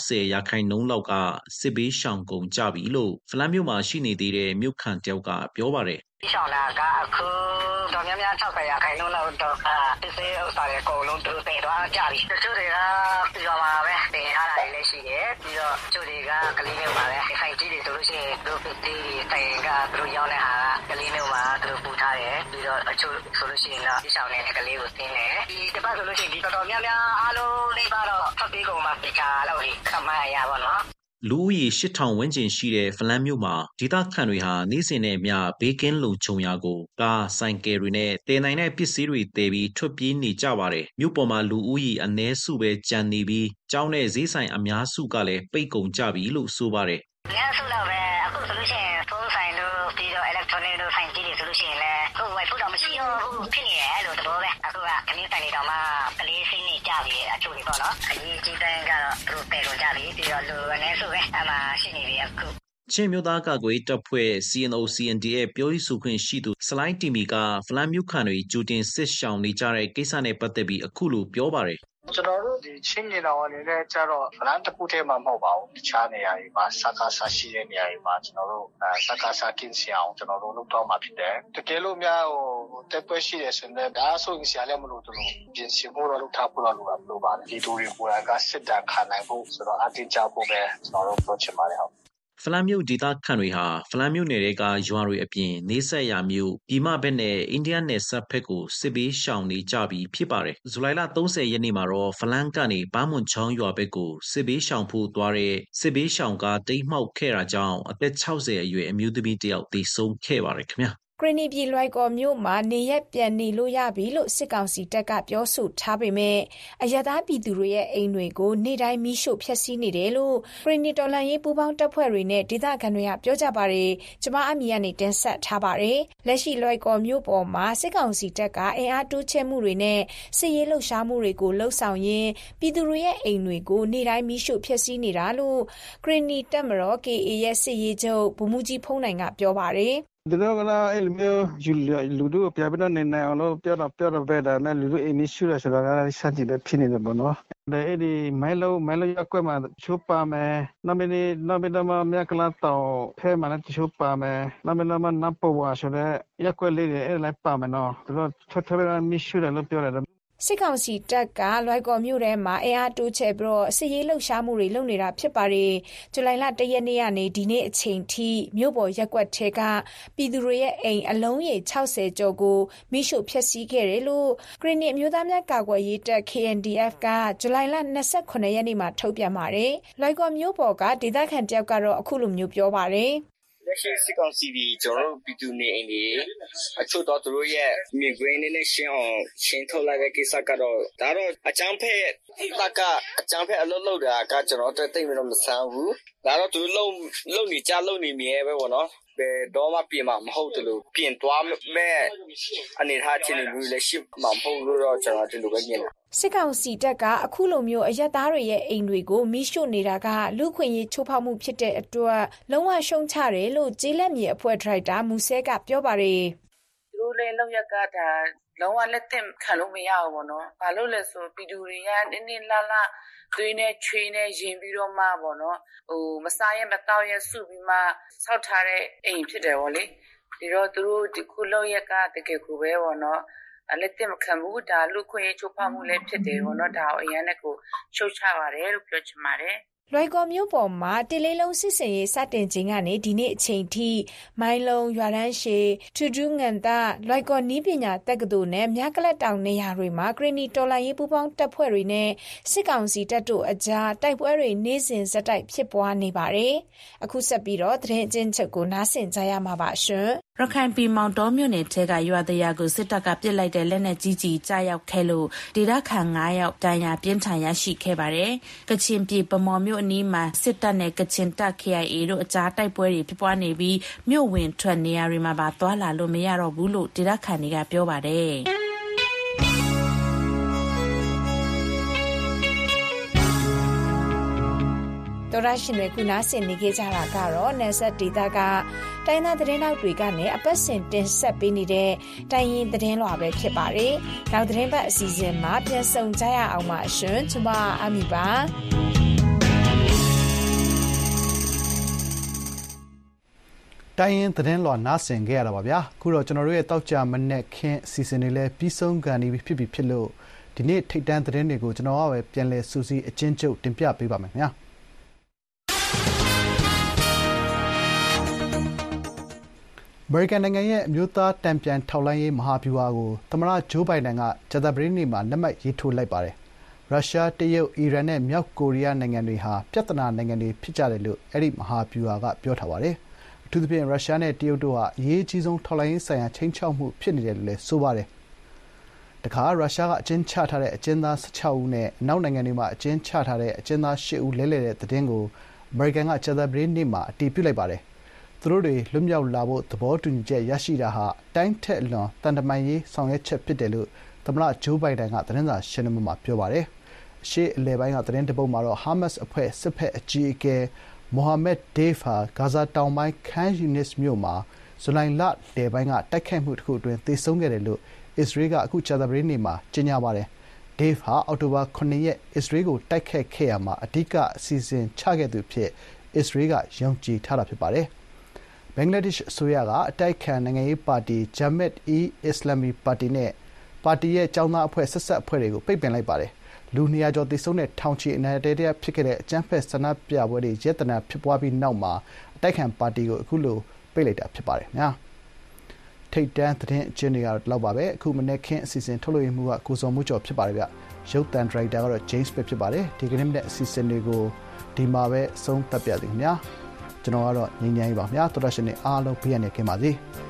60%လောက်ကစစ်ဘေးရှောင်ကုန်ကြပြီလို့ဖလန်းမြို့မှာရှိနေသေးတဲ့မြို့ခံတယောက်ကပြောပါတယ်။ရှောင်းလာကအခုတော့များများ60%လောက်တော့တစ်စဲဥစ္စာတွေအကုန်လုံးသူတို့တင်သွားကြပြီ။တချို့တွေကပြောမှာပဲတင်ထားတာလည်းရှိတယ်။ပြီးတော့ကျို့တွေကကလေးမျိုးပါပဲ။ဆိုင်ကြီးတွေဆိုလို့ရှိရင်သူတို့ပစ္စည်းတိုင်ကသူတို့ရောက်တဲ့ဟာကလေးမျိုးပါသူတို့ပူထားတယ်။ပြီးတော့အချို့ဆိုလို့ရှိရင်တော့ရှောင်းနေတဲ့ကလေးကိုသင်တယ်။ဒီတစ်ပတ်ဆိုလို့ရှိရင်ဒီတော်တော်များများအားလုံးလေးပါတော့ဖတ်ပြီးကုန်မှာပြချာလို့ခမရပါတော့။လူဦးရေ8000ဝန်းကျင်ရှိတဲ့ဖလန်းမြို့မှာဒေသခံတွေဟာနေ့စဉ်နဲ့အမျှဘေးကင်းလုံခြုံရာကိုကားဆိုင်ကယ်တွေနဲ့တည်နိုင်တဲ့ပစ္စည်းတွေတည်ပြီးထွက်ပြေးနေကြပါတယ်။မြို့ပေါ်မှာလူဦးရေအနည်းစုပဲကျန်နေပြီးကျောင်းနဲ့ဈေးဆိုင်အများစုကလည်းပိတ်ကုန်ကြပြီလို့ဆိုပါတယ်။အများစုတော့ပဲအခုဆိုလို့ရှိရင်ဖုန်းဆိုင်တို့ပြီးတော့ electronic တို့ဆိုင်ကြီးတွေဆိုလို့ရှိရင်လည်းဟိုဝယ်ဖို့တော့မရှိတော့ဘူးဖြစ်နေတယ်လို့တော့ပဲအခုကခင်းဆိုင်တွေတော့မှကလေးစိနေကြပြီအချို့တွေပေါ့နော်အရေးကြီးတဲ့ကတော့သူတို့ပယ်ကုန်ကြပြီပြီးတော့လူအနည်းစုပဲအမှရှိနေပြီအခုချင်းမျိုးသားကာကွယ်တပ်ဖွဲ့ CNO-CND ရဲ့ပြောရေးဆိုခွင့်ရှိသူစလိုင်းတီမီကဖလန်းမြို့ခံတွေကြိုတင်စစ်ရှောင်နေကြတဲ့ကိစ္စနဲ့ပတ်သက်ပြီးအခုလိုပြောပါတယ်ကျွန်တော်တို့ဒီချင်းမြေတော်အနေနဲ့ကျတော့ဖလန်းတစ်ခုတည်းမှာမဟုတ်ပါဘူးတခြားနေရာတွေမှာစကားဆရှိတဲ့နေရာတွေမှာကျွန်တော်တို့စကားဆကင်းစီအောင်ကျွန်တော်တို့လုပ်တော့မှာဖြစ်တယ်တကယ်လို့များဟိုတက်ပွဲရှိတယ်ဆိုရင်ဒါဆိုရင်ဆရာလည်းမလို့တို့ပြင်ဆင်ဖို့တော့လုပ်ထားဖို့တော့လိုပါတယ်ဒီတူတွေကိုကစစ်တပ်ခံနိုင်ဖို့ဆိုတော့အတင်းကြဖို့ပဲကျွန်တော်တို့ပြောချင်ပါတယ်ဟုတ်ဖလန်းမြို့ဒေသခံတွေဟာဖလန်းမြို့နယ်တွေကရွာတွေအပြင်နေဆက်ရမြို့ပြည်မဘက်နဲ့အိန္ဒိယနယ်စပ်ဘက်ကိုစစ်ဘေးရှောင်နေကြပြီးဖြစ်ပါတယ်။ဇူလိုင်လ30ရက်နေ့မှာတော့ဖလန်းကနေဘာမွန်ချောင်းရွာဘက်ကိုစစ်ဘေးရှောင်ဖို့သွားတဲ့စစ်ဘေးရှောင်ကတိမ်းမှောက်ခဲ့တာကြောင့်အသက်60အရွယ်အမျိုးသမီးတစ်ယောက်သေဆုံးခဲ့ပါတယ်ခင်ဗျာ။ကရင်နီပြည်လွိုင်ကော်မြို့မှာနေရက်ပြန်နေလို့ရပြီလို့စစ်ကောင်စီတပ်ကပြောဆိုထားပေမဲ့အရသာပြည်သူတွေရဲ့အိမ်တွေကိုနေ့တိုင်းမီးရှို့ဖျက်ဆီးနေတယ်လို့ကရင်နီတော်လှန်ရေးပူးပေါင်းတပ်ဖွဲ့တွေနဲ့ဒေသခံတွေကပြောကြပါတယ်။ကျမအမီကနေတင်ဆက်ထားပါတယ်။လက်ရှိလွိုင်ကော်မြို့ပေါ်မှာစစ်ကောင်စီတပ်ကအင်အားတိုးချဲ့မှုတွေနဲ့စစ်ရေးလှုပ်ရှားမှုတွေကိုလှုပ်ဆောင်ရင်းပြည်သူတွေရဲ့အိမ်တွေကိုနေ့တိုင်းမီးရှို့ဖျက်ဆီးနေတာလို့ကရင်နီတပ်မတော် KA ရဲ့စစ်ရေးချုပ်ဗိုလ်မှူးကြီးဖုံးနိုင်ကပြောပါတယ်။ဒီလိုကလည်းအဲ့လိုလူတို့ပြပြနေနေအောင်လို့ပြတော့ပဲဒါနဲ့လူတို့အိမ်ရှိရဆိုတာကစัจจิပဲဖြစ်နေတယ်ပေါ့နော်ဒါအဲ့ဒီမိုင်းလုံးရက်ကွက်မှာချိုးပါမယ်နောက်မမြကလာတော့ဖဲမှာလည်းချိုးပါမယ်နောက်မနပ်ပေါ်ဝါဆိုတဲ့ရက်ကွက်လေးတွေအဲ့လိုက်ပါမယ်နော်သူတို့ထပ်မရှိတယ်လို့ပြောတယ်စစ်ကောင်စီတပ်ကလွိုင်ကော်မြို့ထဲမှာအင်အားတိုးချဲ့ပြီးတော့စစ်ရေးလှုပ်ရှားမှုတွေလုပ်နေတာဖြစ်ပါတယ်။ဇူလိုင်လ1ရက်နေ့ကနေဒီနေ့အချိန်ထိမြို့ပေါ်ရက်ကွက်ထဲကပြည်သူတွေရဲ့အိမ်အလုံးရေ60ကျော်ကိုမိရှို့ဖျက်ဆီးခဲ့တယ်လို့ကရင်နီအမျိုးသားများကာကွယ်ရေးတပ် KNDF ကဇူလိုင်လ28ရက်နေ့မှာထုတ်ပြန်ပါတယ်။လွိုင်ကော်မြို့ပေါ်ကဒေသခံတယောက်ကတော့အခုလိုမျိုးပြောပါတယ်။လက်ရှိစစ်ကောင်စီကြီးကျွန်တော်တို့ပြည်သူနေအိမ်တွေအချို့တော့သူတို့ရဲ့မြေခွင်းနဲ့ရှင်းထုတ်လိုက်တဲ့ကိစ္စကတော့ဒါတော့အချမ်းဖက်အချမ်းဖက်အလုပ်လုပ်တာကကျွန်တော်တို့တိတ်မလို့မဆန်းဘူးဒါတော့သူလုံနေမြဲပဲပေါ့နော်ဘယ်တော့မှပြင်မှာမဟုတ်တယ်လို့ပြင်သွားမဲ့အနေထားချင်းမျိုးလည်းရှိမှာမဟုတ်လို့တော့ကျွန်တော်ဒီလိုပဲမြင်တယ်စစ်ကောင်စီတပ်ကအခုလိုမျိုးအရက်သားတွေရဲ့အိမ်တွေကိုမိရှို့နေတာကလူခွင့်ရေးချိုးဖောက်မှုဖြစ်တဲ့အတွက်လုံးဝရှုံချတယ်လို့ကျေးလက်မြေအဖွဲ့ဒရိုက်တာမူဆဲကပြောပါတယ်သူတို့လည်းလောက်ရကဒါလုံးဝလက်သင့်ခံလို့မရဘူးပေါ့နော်ဘာလို့လဲဆိုပြည်သူတွေကနင်းလာသွေးနဲ့ချွေးနဲ့ရင်ပြီးတော့မှပေါ့နော်မစားရမတောက်ရစုပြီးမှဆောက်ထားတဲ့အိမ်ဖြစ်တယ်ပေါ့လေဒီတော့သူတို့ဒီခုလောက်ရကတကယ်ကိုပဲပေါ့နော်လက်သင့်မခံဘူးဒါလူခွင့်ရေးချိုးဖောက်မှုလည်းဖြစ်တယ်ပေါ့နော်ဒါကိုအရင်ကကိုရှုတ်ချပါတယ်လို့ပြောချင်ပါတယ်လွိုင်ကော်မြို့ပေါ်မှာတလေးလုံးစစ်စင်ရေးစတင်ခြင်းကနေဒီနေ့အချိန်ထိမိုင်းလုံးရွာတန်းရှည်ထူဒူးငန်တာလွိုင်ကော်နီးပညာတက္ကသိုလ်နဲ့မြကလတ်တောင်နေရာတွေမှာကရင်နီတော်လှန်ရေးပူးပေါင်းတပ်ဖွဲ့တွေနဲ့စစ်ကောင်စီတပ်တို့အကြားတိုက်ပွဲတွေနေ့စဉ်ဆက်တိုက်ဖြစ်ပွားနေပါတယ်။အခုဆက်ပြီးတော့သတင်းအကျဉ်းချုပ်ကိုနားဆင်ကြရမှာပါရှင်။ရခိုင်ပြည်မောင်တောမြို့နယ်ထဲကရွာတရာကိုစစ်တပ်ကပစ်လိုက်တဲ့လက်နက်ကြီးကြီးကြားရောက်ခဲ့လို့ဒေသခံ9ယောက်ဒဏ်ရာပြင်းထန်ရရှိခဲ့ပါတယ်။ကချင်ပြည်ဗမော်မြို့အနီးမှာစစ်တပ်နဲ့ကချင်တပ် KIA တို့အကြားတိုက်ပွဲတွေဖြစ်ပွားနေပြီးမြို့ဝင်ထွက်နေရာတွေမှာပါသွားလာလို့မရတော့ဘူးလို့ဒေသခံတွေကပြောပါတယ်။တော်ရရှင်တွေခုနာဆင်နေကြတာကတော့နယ်စပ်ဒေသကတိုင်းသားသတင်းတောက်တွေကနေအပတ်စဉ်တင်ဆက်ပေးနေတဲ့တိုင်းရင်းသတင်းလွှာပဲဖြစ်ပါတယ်။နောက်သတင်းပတ်အစီအစဉ်မှာပြန်ဆုံကြရအောင်ပါရှင်။ကျွန်မအမီပါတိုင်းရင်းသတင်းလွှာနားဆင်ခဲ့ရတာပါဗျာ။ခုတော့ကျွန်တော်တို့ရဲ့တောက်ကြမနဲ့ခင်းအစီအစဉ်တွေလည်းပြီးဆုံးကန်နေပြီဖြစ်လို့ဒီနေ့ထိတ်တန်းသတင်းတွေကိုကျွန်တော်ကပဲပြန်လည်စူးစီးအကျဉ်းချုပ်တင်ပြပေးပါမယ်ခင်ဗျာ။အမေရိကန်နိုင်ငံရဲ့အမျိုးသားတန်ပြန်ထောက်လှမ်းရေးမဟာဗျူဟာကိုသမ္မတဂျိုးဘိုင်ဒန်ကကြာသပတေးနေ့မှာလက်မှတ်ရေးထိုးလိုက်ပါတယ်။ရုရှား၊တရုတ်၊အီရန်နဲ့မြောက်ကိုရီးယားနိုင်ငံတွေဟာပြဿနာနိုင်ငံတွေဖြစ်ကြတယ်လို့အဲဒီမဟာဗျူဟာကပြောထားပါတယ်။အထူးသဖြင့်ရုရှားနဲ့တရုတ်တို့ဟာအရေးအကြီးဆုံးထောက်လှမ်းရေးဆိုင်ရာခြိမ်းခြောက်မှုဖြစ်နေတယ်လို့လည်းဆိုပါတယ်။တခါရုရှားကအကျဉ်းချထားတဲ့အကျဉ်းသား16ဦးနဲ့အနောက်နိုင်ငံတွေမှာအကျဉ်းချထားတဲ့အကျဉ်းသား8ဦးလဲလှယ်တဲ့သတင်းကိုအမေရိကန်ကကြာသပတေးနေ့မှာအတည်ပြုလိုက်ပါတယ်။သူတို့တွေလွတ်မြောက်လာဖို့သဘောတူညီချက်ရရှိတာဟာအတိုင်းထက်အလွန်သံတမန်ရေးဆောင်ရွက်ချက်ဖြစ်တယ်လို့သမ္မတဂျိုးဘိုင်ဒန်ကသတင်းစာရှင်းလင်းပွဲမှာပြောပါတယ်။အရှေ့အလယ်ပိုင်းကသတင်းတပုဒ်မှာတော့ဟာမတ်စ်အဖွဲ့စစ်ဘက်အကြီးအကဲမိုဟာမက်ဒေးဖ်ဟာဂါဇာတောင်ပိုင်းခန်းယူနစ်မြို့မှာဇူလိုင်လလယ်ပိုင်းကတိုက်ခိုက်မှုတစ်ခုအတွင်းသေဆုံးခဲ့တယ်လို့အစ္စရေးကအခုကြာသပတေးနေ့မှာကြေညာပါတယ်။ဒေးဖ်ဟာအောက်တိုဘာ9ရက်အစ္စရေးကိုတိုက်ခိုက်ခဲ့ရမှာအဓိကအစီအစဉ်ချခဲ့သူဖြစ်အစ္စရေးကယုံကြည်ထားတာဖြစ်ပါတယ်။ဘင်္ဂလားဒေ့ရှ်အစိုးရကအတိုက်အခံနိုင်ငံရေးပါတီဂျာမတ်-အီ-အစ္စလာမီပါတီနဲ့ပပါတီရဲ့ကျောင်းသားအဖွဲ့ဆက်ဆက်အဖွဲ့တွေကိုပိတ်ပင်လိုက်ပါတယ်။လူ200ကျော်သေဆုံးတဲ့ထောင်ချီအနယ်တဲတဲ့ဖြစ်ခဲ့တဲ့အကြမ်းဖက်ဆန္ဒပြပွဲတွေရဲတနံဖြစ်ပွားပြီးနောက်မှာအတိုက်ခံပါတီကိုအခုလိုပိတ်လိုက်တာဖြစ်ပါတယ်။ထိပ်တန်းသတင်းအကျဉ်းတွေကတော့ဒီလောက်ပါပဲ။အခုမနေ့ခင်းအစီအစဉ်ထုတ်လွှင့်မှုကကိုစော်မှုကျော်ဖြစ်ပါတယ်ဗျ။ရုပ်သံဒရိုက်တာကတော့ James ပဲဖြစ်ပါတယ်။ဒီကနေ့မနေ့အစီအစဉ်တွေကိုဒီမှာပဲဆုံးသတ်ပြသည်ခင်ဗျာ။ကျွန်တော်ကတော့ငြိမ်းချမ်းရေးပါခင်ဗျာ။သောတာရှင်တွေအားလုံးဘေးရန်နေခင်ပါစေ။